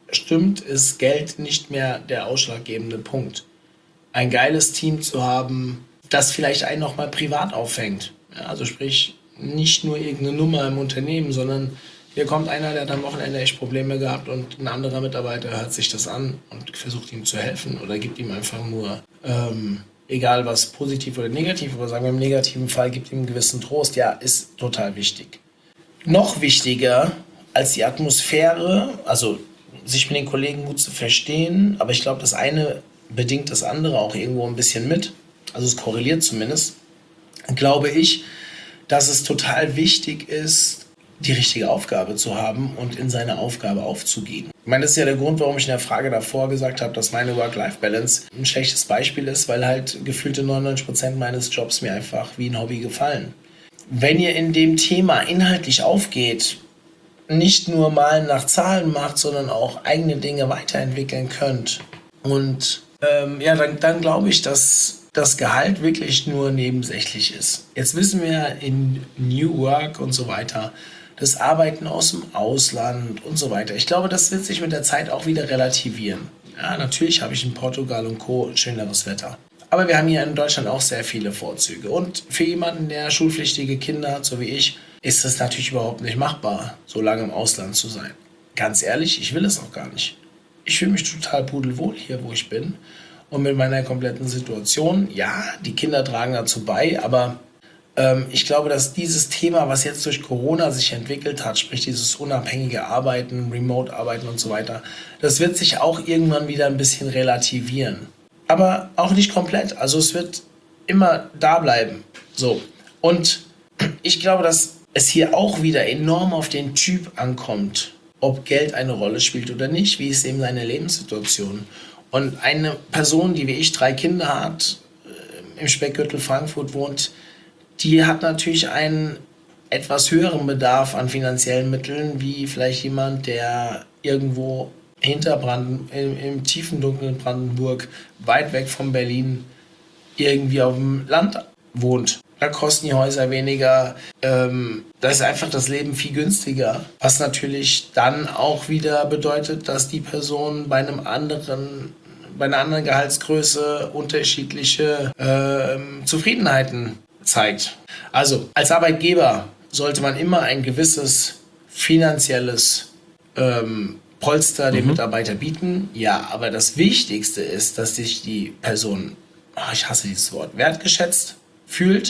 stimmt, ist Geld nicht mehr der ausschlaggebende Punkt. Ein geiles Team zu haben, das vielleicht einen nochmal privat auffängt. Ja, also sprich, nicht nur irgendeine Nummer im Unternehmen, sondern hier kommt einer, der hat am Wochenende echt Probleme gehabt und ein anderer Mitarbeiter hört sich das an und versucht ihm zu helfen oder gibt ihm einfach nur, ähm, egal was positiv oder negativ, aber sagen wir im negativen Fall, gibt ihm einen gewissen Trost. Ja, ist total wichtig. Noch wichtiger als die Atmosphäre, also sich mit den Kollegen gut zu verstehen, aber ich glaube, das eine bedingt das andere auch irgendwo ein bisschen mit, also es korreliert zumindest, glaube ich, dass es total wichtig ist, die richtige Aufgabe zu haben und in seine Aufgabe aufzugehen. Ich meine, das ist ja der Grund, warum ich in der Frage davor gesagt habe, dass meine Work-Life-Balance ein schlechtes Beispiel ist, weil halt gefühlte neunundneunzig Prozent meines Jobs mir einfach wie ein Hobby gefallen. Wenn ihr in dem Thema inhaltlich aufgeht, nicht nur mal nach Zahlen macht, sondern auch eigene Dinge weiterentwickeln könnt und ähm, ja, dann, dann glaube ich, dass das Gehalt wirklich nur nebensächlich ist. Jetzt wissen wir in New Work und so weiter, das Arbeiten aus dem Ausland und so weiter. Ich glaube, das wird sich mit der Zeit auch wieder relativieren. Ja, natürlich habe ich in Portugal und Co. schöneres Wetter. Aber wir haben hier in Deutschland auch sehr viele Vorzüge. Und für jemanden, der schulpflichtige Kinder hat, so wie ich, ist es natürlich überhaupt nicht machbar, so lange im Ausland zu sein. Ganz ehrlich, ich will es auch gar nicht. Ich fühle mich total pudelwohl hier, wo ich bin. Und mit meiner kompletten Situation, ja, die Kinder tragen dazu bei, aber ähm, ich glaube, dass dieses Thema, was jetzt durch Corona sich entwickelt hat, sprich dieses unabhängige Arbeiten, Remote-Arbeiten und so weiter, das wird sich auch irgendwann wieder ein bisschen relativieren. Aber auch nicht komplett, also es wird immer da bleiben. So. Und ich glaube, dass es hier auch wieder enorm auf den Typ ankommt, ob Geld eine Rolle spielt oder nicht, wie ist eben seine Lebenssituation. Und eine Person, die wie ich drei Kinder hat, im Speckgürtel Frankfurt wohnt, die hat natürlich einen etwas höheren Bedarf an finanziellen Mitteln, wie vielleicht jemand, der irgendwo hinter Branden, im, im tiefen dunklen Brandenburg, weit weg von Berlin, irgendwie auf dem Land wohnt. Da kosten die Häuser weniger, ähm, da ist einfach das Leben viel günstiger. Was natürlich dann auch wieder bedeutet, dass die Person bei einem anderen, bei einer anderen Gehaltsgröße unterschiedliche äh, Zufriedenheiten zeigt. Also als Arbeitgeber sollte man immer ein gewisses finanzielles ähm, Polster dem mhm. Mitarbeiter bieten. Ja, aber das Wichtigste ist, dass sich die Person, oh, ich hasse dieses Wort, wertgeschätzt fühlt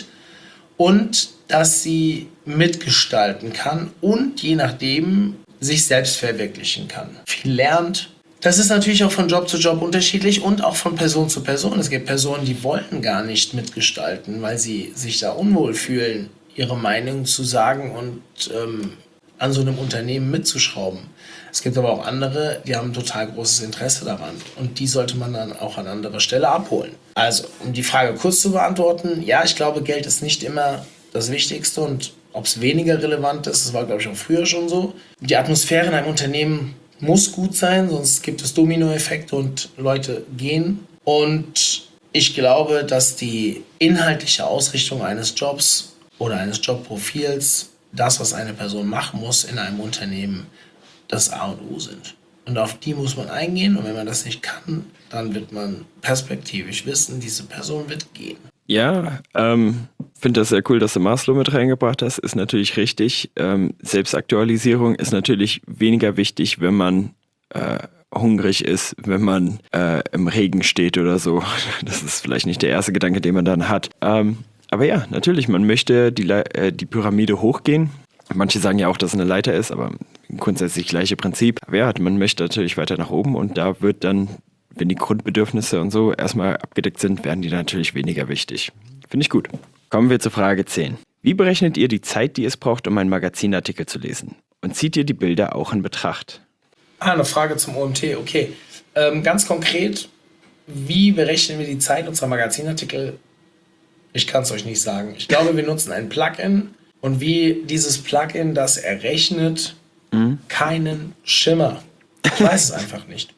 und dass sie mitgestalten kann und je nachdem sich selbst verwirklichen kann. Viel lernt. Das ist natürlich auch von Job zu Job unterschiedlich und auch von Person zu Person. Es gibt Personen, die wollen gar nicht mitgestalten, weil sie sich da unwohl fühlen, ihre Meinung zu sagen und ähm, an so einem Unternehmen mitzuschrauben. Es gibt aber auch andere, die haben ein total großes Interesse daran und die sollte man dann auch an anderer Stelle abholen. Also, um die Frage kurz zu beantworten, ja, ich glaube, Geld ist nicht immer das Wichtigste und ob es weniger relevant ist, das war, glaube ich, auch früher schon so. Die Atmosphäre in einem Unternehmen muss gut sein, sonst gibt es Dominoeffekte und Leute gehen. Und ich glaube, dass die inhaltliche Ausrichtung eines Jobs oder eines Jobprofils, das, was eine Person machen muss in einem Unternehmen, das A und O sind. Und auf die muss man eingehen und wenn man das nicht kann, dann wird man perspektivisch wissen, diese Person wird gehen. Ja, ähm, finde das sehr cool, dass du Maslow mit reingebracht hast, ist natürlich richtig. Ähm, Selbstaktualisierung ist natürlich weniger wichtig, wenn man äh, hungrig ist, wenn man äh, im Regen steht oder so. Das ist vielleicht nicht der erste Gedanke, den man dann hat. Ähm, aber ja, natürlich, man möchte die, Le- äh, die Pyramide hochgehen. Manche sagen ja auch, dass es eine Leiter ist, aber grundsätzlich gleiche Prinzip. Aber ja, man möchte natürlich weiter nach oben und da wird dann, wenn die Grundbedürfnisse und so erstmal abgedeckt sind, werden die natürlich weniger wichtig. Finde ich gut. Kommen wir zur Frage zehn. Wie berechnet ihr die Zeit, die es braucht, um einen Magazinartikel zu lesen? Und zieht ihr die Bilder auch in Betracht? Ah, eine Frage zum O M T, okay. Ähm, ganz konkret, wie berechnen wir die Zeit unserer Magazinartikel? Ich kann es euch nicht sagen. Ich glaube, wir nutzen ein Plugin und wie dieses Plugin das errechnet, mhm. keinen Schimmer. Ich weiß es einfach nicht.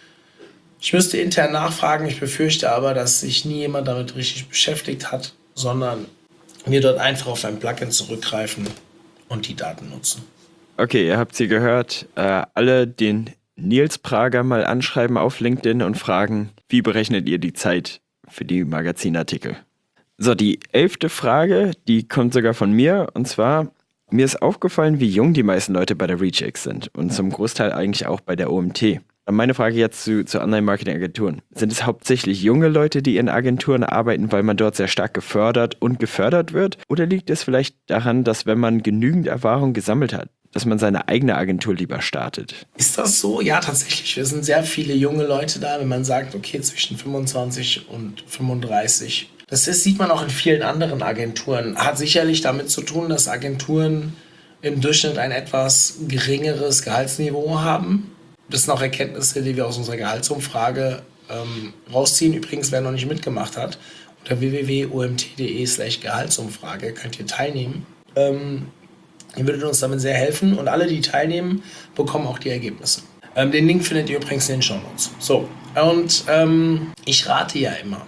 Ich müsste intern nachfragen, ich befürchte aber, dass sich nie jemand damit richtig beschäftigt hat, sondern wir dort einfach auf ein Plugin zurückgreifen und die Daten nutzen. Okay, ihr habt sie gehört. Äh, alle den Nils Prager mal anschreiben auf LinkedIn und fragen, wie berechnet ihr die Zeit für die Magazinartikel? So, die elfte Frage, die kommt sogar von mir, und zwar, mir ist aufgefallen, wie jung die meisten Leute bei der ReachX sind und zum Großteil eigentlich auch bei der O M T. Meine Frage jetzt zu, zu Online-Marketing-Agenturen. Sind es hauptsächlich junge Leute, die in Agenturen arbeiten, weil man dort sehr stark gefördert und gefördert wird? Oder liegt es vielleicht daran, dass wenn man genügend Erfahrung gesammelt hat, dass man seine eigene Agentur lieber startet? Ist das so? Ja, tatsächlich. Wir sind sehr viele junge Leute da, wenn man sagt, okay, zwischen fünfundzwanzig und fünfunddreißig. Das ist, sieht man auch in vielen anderen Agenturen. Hat sicherlich damit zu tun, dass Agenturen im Durchschnitt ein etwas geringeres Gehaltsniveau haben. Das sind auch Erkenntnisse, die wir aus unserer Gehaltsumfrage ähm, rausziehen. Übrigens, wer noch nicht mitgemacht hat, unter w w w punkt o m t punkt d e slash Gehaltsumfrage könnt ihr teilnehmen. Ähm, ihr würdet uns damit sehr helfen und alle, die teilnehmen, bekommen auch die Ergebnisse. Ähm, den Link findet ihr übrigens in den Shownotes. So, und ähm, ich rate ja immer,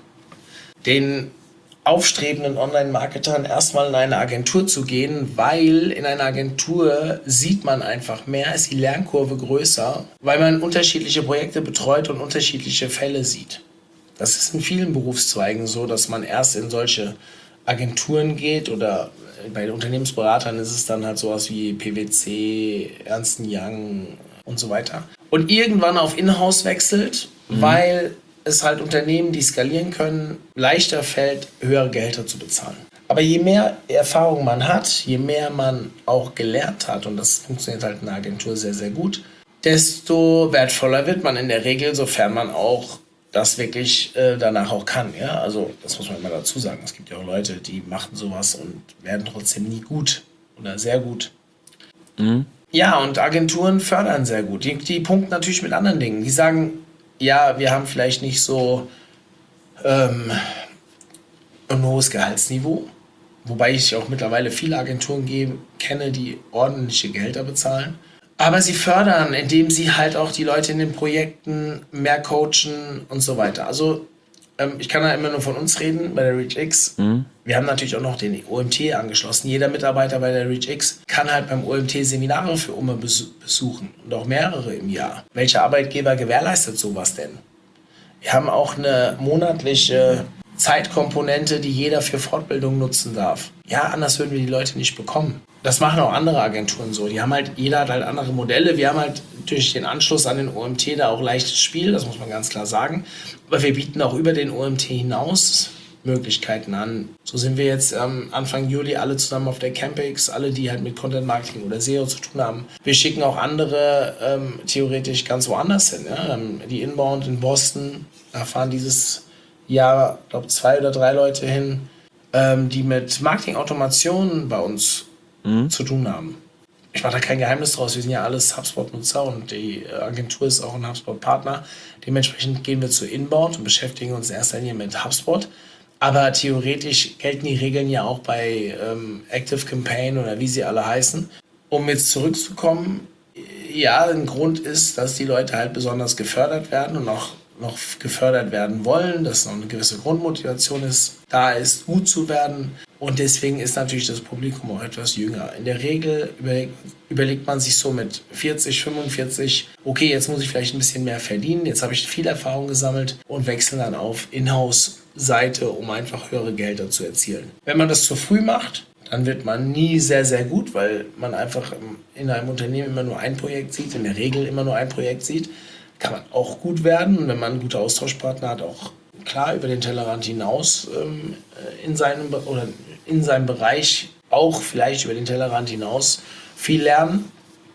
den aufstrebenden Online-Marketern erstmal in eine Agentur zu gehen, weil in einer Agentur sieht man einfach mehr, ist die Lernkurve größer, weil man unterschiedliche Projekte betreut und unterschiedliche Fälle sieht. Das ist in vielen Berufszweigen so, dass man erst in solche Agenturen geht oder bei den Unternehmensberatern ist es dann halt sowas wie P W C, Ernst und Young und so weiter. Und irgendwann auf Inhouse wechselt, mhm. weil es halt Unternehmen, die skalieren können, leichter fällt, höhere Gehälter zu bezahlen. Aber je mehr Erfahrung man hat, je mehr man auch gelernt hat, und das funktioniert halt in der Agentur sehr, sehr gut, desto wertvoller wird man in der Regel, sofern man auch das wirklich äh, danach auch kann. Ja? Also das muss man immer dazu sagen. Es gibt ja auch Leute, die machen sowas und werden trotzdem nie gut oder sehr gut. Mhm. Ja, und Agenturen fördern sehr gut. Die, die punkten natürlich mit anderen Dingen. Die sagen, ja, wir haben vielleicht nicht so ähm, ein hohes Gehaltsniveau, wobei ich auch mittlerweile viele Agenturen gebe, kenne, die ordentliche Gehälter bezahlen. Aber sie fördern, indem sie halt auch die Leute in den Projekten mehr coachen und so weiter. Also ähm, ich kann da immer nur von uns reden, bei der ReachX. Mhm. Wir haben natürlich auch noch den O M T angeschlossen. Jeder Mitarbeiter bei der ReachX kann halt beim O M T Seminare für Umme besuchen und auch mehrere im Jahr. Welcher Arbeitgeber gewährleistet sowas denn? Wir haben auch eine monatliche Zeitkomponente, die jeder für Fortbildung nutzen darf. Ja, anders würden wir die Leute nicht bekommen. Das machen auch andere Agenturen so. Die haben halt, jeder hat halt andere Modelle. Wir haben halt durch den Anschluss an den O M T da auch leichtes Spiel, das muss man ganz klar sagen. Aber wir bieten auch über den O M T hinaus Möglichkeiten an. So sind wir jetzt ähm, Anfang Juli alle zusammen auf der Campix, alle, die halt mit Content Marketing oder S E O zu tun haben. Wir schicken auch andere ähm, theoretisch ganz woanders hin. Ja? Die Inbound in Boston, da fahren dieses Jahr, ich glaube, zwei oder drei Leute hin, ähm, die mit Marketing-Automation bei uns mhm. zu tun haben. Ich mache da kein Geheimnis draus, wir sind ja alles HubSpot-Nutzer und die Agentur ist auch ein HubSpot-Partner. Dementsprechend gehen wir zu Inbound und beschäftigen uns in erster Linie mit HubSpot. Aber theoretisch gelten die Regeln ja auch bei ähm, Active Campaign oder wie sie alle heißen. Um jetzt zurückzukommen, ja, ein Grund ist, dass die Leute halt besonders gefördert werden und auch noch gefördert werden wollen, dass noch eine gewisse Grundmotivation ist, da ist, gut zu werden. Und deswegen ist natürlich das Publikum auch etwas jünger. In der Regel überlegt, überlegt man sich so mit vierzig, fünfundvierzig, okay, jetzt muss ich vielleicht ein bisschen mehr verdienen, jetzt habe ich viel Erfahrung gesammelt und wechseln dann auf Inhouse-Seite, um einfach höhere Gehälter zu erzielen. Wenn man das zu früh macht, dann wird man nie sehr, sehr gut, weil man einfach in einem Unternehmen immer nur ein Projekt sieht, in der Regel immer nur ein Projekt sieht, kann man auch gut werden. Und wenn man einen guten Austauschpartner hat, auch klar über den Tellerrand hinaus ähm, in seinem oder in seinem Bereich auch vielleicht über den Tellerrand hinaus viel lernen.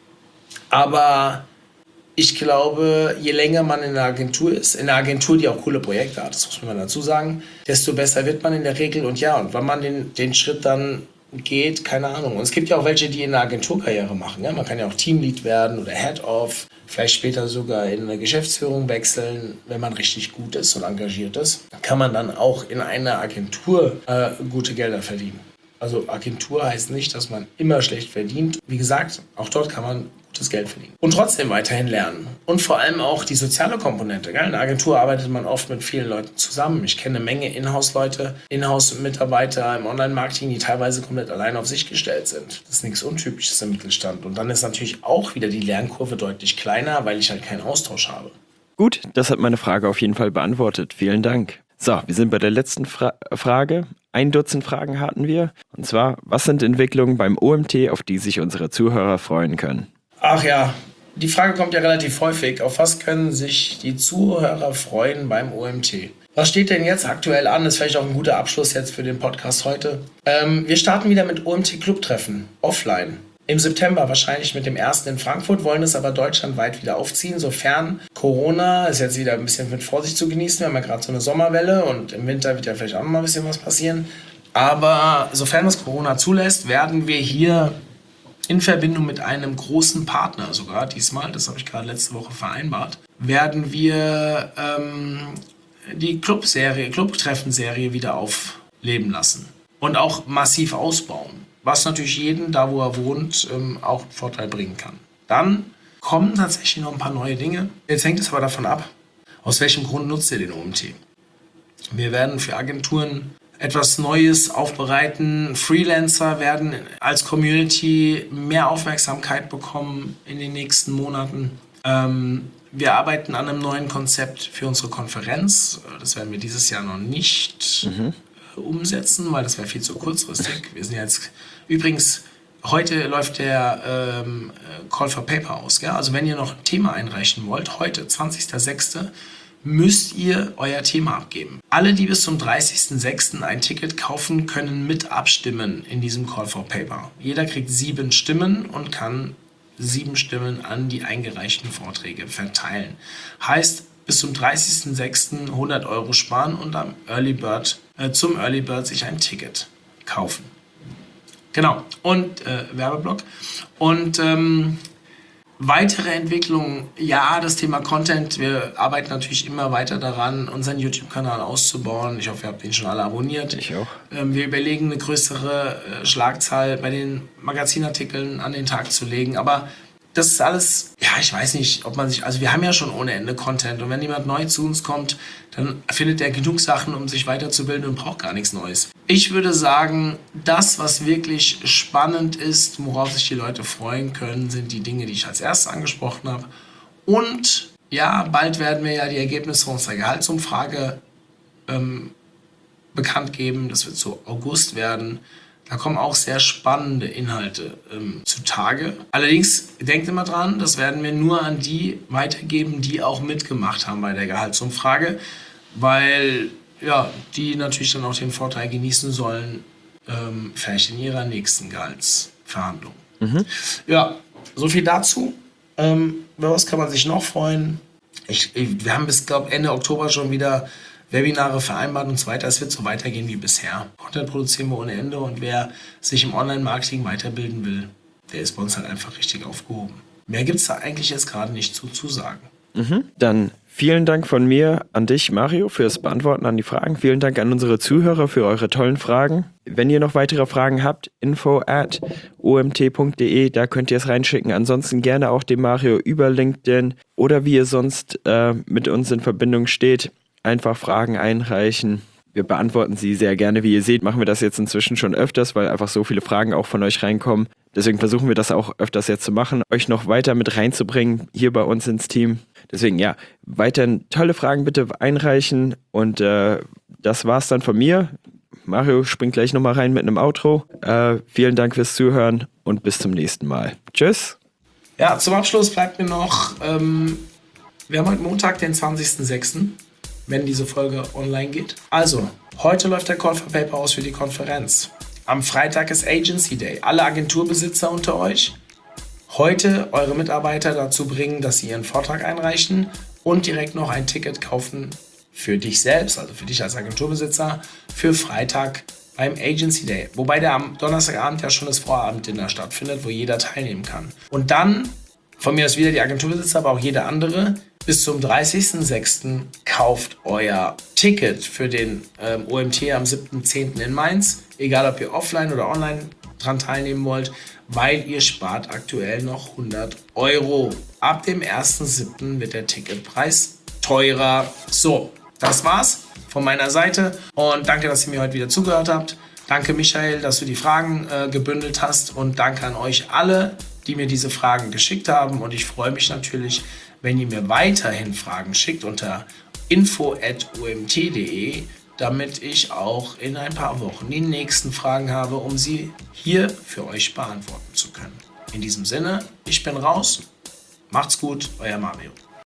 Aber ich glaube, je länger man in einer Agentur ist, in einer Agentur, die auch coole Projekte hat, das muss man dazu sagen, desto besser wird man in der Regel. Und ja, und wenn man den, den Schritt dann geht, keine Ahnung. Und es gibt ja auch welche, die in einer Agenturkarriere machen. Ja? Man kann ja auch Teamlead werden oder Head-Off, vielleicht später sogar in eine Geschäftsführung wechseln, wenn man richtig gut ist und engagiert ist. Dann kann man dann auch in einer Agentur äh, gute Gelder verdienen. Also Agentur heißt nicht, dass man immer schlecht verdient. Wie gesagt, auch dort kann man gutes Geld verdienen. Und trotzdem weiterhin lernen. Und vor allem auch die soziale Komponente. Gell? In der Agentur arbeitet man oft mit vielen Leuten zusammen. Ich kenne eine Menge Inhouse-Leute, Inhouse-Mitarbeiter im Online-Marketing, die teilweise komplett allein auf sich gestellt sind. Das ist nichts Untypisches im Mittelstand. Und dann ist natürlich auch wieder die Lernkurve deutlich kleiner, weil ich halt keinen Austausch habe. Gut, das hat meine Frage auf jeden Fall beantwortet. Vielen Dank. So, wir sind bei der letzten Fra- Frage. Ein Dutzend Fragen hatten wir. Und zwar, was sind Entwicklungen beim O M T, auf die sich unsere Zuhörer freuen können? Ach ja, die Frage kommt ja relativ häufig. Auf was können sich die Zuhörer freuen beim O M T? Was steht denn jetzt aktuell an? Das ist vielleicht auch ein guter Abschluss jetzt für den Podcast heute. Ähm, wir starten wieder mit O M T-Club-Treffen, offline. Im September wahrscheinlich mit dem ersten in Frankfurt, wollen es aber deutschlandweit wieder aufziehen, sofern Corona, ist jetzt wieder ein bisschen mit Vorsicht zu genießen, wir haben ja gerade so eine Sommerwelle und im Winter wird ja vielleicht auch noch mal ein bisschen was passieren. Aber sofern es Corona zulässt, werden wir hier in Verbindung mit einem großen Partner sogar, diesmal, das habe ich gerade letzte Woche vereinbart, werden wir ähm, die Club-Serie, Club-Treffen-Serie wieder aufleben lassen und auch massiv ausbauen. Was natürlich jeden, da wo er wohnt, ähm, auch einen Vorteil bringen kann. Dann kommen tatsächlich noch ein paar neue Dinge. Jetzt hängt es aber davon ab, aus welchem Grund nutzt ihr den O M T. Wir werden für Agenturen etwas Neues aufbereiten. Freelancer werden als Community mehr Aufmerksamkeit bekommen in den nächsten Monaten. Ähm, wir arbeiten an einem neuen Konzept für unsere Konferenz. Das werden wir dieses Jahr noch nicht mhm. umsetzen, weil das wäre viel zu kurzfristig. Wir sind jetzt übrigens, heute läuft der ähm, Call for Paper aus. Gell? Also wenn ihr noch ein Thema einreichen wollt, heute, zwanzigster sechster müsst ihr euer Thema abgeben. Alle, die bis zum dreißigster sechster ein Ticket kaufen, können mit abstimmen in diesem Call for Paper. Jeder kriegt sieben Stimmen und kann sieben Stimmen an die eingereichten Vorträge verteilen. Heißt, bis zum dreißigster sechster hundert Euro sparen und am Early Bird, äh, zum Early Bird sich ein Ticket kaufen. Genau, und äh, Werbeblock. Und ähm, weitere Entwicklungen, ja, das Thema Content, wir arbeiten natürlich immer weiter daran, unseren YouTube-Kanal auszubauen. Ich hoffe, ihr habt ihn schon alle abonniert. Ich auch. Ähm, wir überlegen, eine größere äh, Schlagzahl bei den Magazinartikeln an den Tag zu legen, aber das ist alles, ja, ich weiß nicht, ob man sich, also wir haben ja schon ohne Ende Content und wenn jemand neu zu uns kommt, dann findet er genug Sachen, um sich weiterzubilden und braucht gar nichts Neues. Ich würde sagen, das, was wirklich spannend ist, worauf sich die Leute freuen können, sind die Dinge, die ich als erstes angesprochen habe. Und ja, bald werden wir ja die Ergebnisse unserer Gehaltsumfrage ähm, bekannt geben. Das wird so August werden. Da kommen auch sehr spannende Inhalte ähm, zutage. Allerdings denkt immer dran, das werden wir nur an die weitergeben, die auch mitgemacht haben bei der Gehaltsumfrage, weil ja, die natürlich dann auch den Vorteil genießen sollen, ähm, vielleicht in ihrer nächsten Gehaltsverhandlung. Mhm. Ja, so viel dazu. Ähm, über was kann man sich noch freuen? Ich, ich, wir haben bis, glaube Ende Oktober schon wieder Webinare vereinbart und so weiter. Es wird so weitergehen wie bisher. Content produzieren wir ohne Ende und wer sich im Online-Marketing weiterbilden will, der ist bei uns halt einfach richtig aufgehoben. Mehr gibt es da eigentlich jetzt gerade nicht zu, zu sagen. Mhm. Dann vielen Dank von mir an dich, Mario, fürs Beantworten an die Fragen. Vielen Dank an unsere Zuhörer für eure tollen Fragen. Wenn ihr noch weitere Fragen habt, info at o m t punkt d e, da könnt ihr es reinschicken. Ansonsten gerne auch dem Mario über LinkedIn oder wie ihr sonst äh, mit uns in Verbindung steht. Einfach Fragen einreichen. Wir beantworten sie sehr gerne. Wie ihr seht, machen wir das jetzt inzwischen schon öfters, weil einfach so viele Fragen auch von euch reinkommen. Deswegen versuchen wir das auch öfters jetzt zu machen, euch noch weiter mit reinzubringen, hier bei uns ins Team. Deswegen ja, weiterhin tolle Fragen bitte einreichen. Und äh, das war's dann von mir. Mario springt gleich nochmal rein mit einem Outro. Äh, vielen Dank fürs Zuhören und bis zum nächsten Mal. Tschüss. Ja, zum Abschluss bleibt mir noch, ähm, wir haben heute Montag, den zwanzigster sechster wenn diese Folge online geht. Also, heute läuft der Call for Paper aus für die Konferenz. Am Freitag ist Agency Day. Alle Agenturbesitzer unter euch, heute eure Mitarbeiter dazu bringen, dass sie ihren Vortrag einreichen und direkt noch ein Ticket kaufen für dich selbst, also für dich als Agenturbesitzer, für Freitag beim Agency Day. Wobei der am Donnerstagabend ja schon das Vorabenddinner stattfindet, wo jeder teilnehmen kann. Und dann, von mir aus wieder die Agenturbesitzer, aber auch jeder andere, bis zum dreißigster sechster kauft euer Ticket für den ähm, O M T am siebten zehnten in Mainz. Egal, ob ihr offline oder online dran teilnehmen wollt, weil ihr spart aktuell noch hundert Euro. Ab dem ersten siebten wird der Ticketpreis teurer. So, das war's von meiner Seite und danke, dass ihr mir heute wieder zugehört habt. Danke, Michael, dass du die Fragen äh, gebündelt hast und danke an euch alle, die mir diese Fragen geschickt haben und ich freue mich natürlich, wenn ihr mir weiterhin Fragen schickt unter info at o m t punkt d e, damit ich auch in ein paar Wochen die nächsten Fragen habe, um sie hier für euch beantworten zu können. In diesem Sinne, ich bin raus. Macht's gut, euer Mario.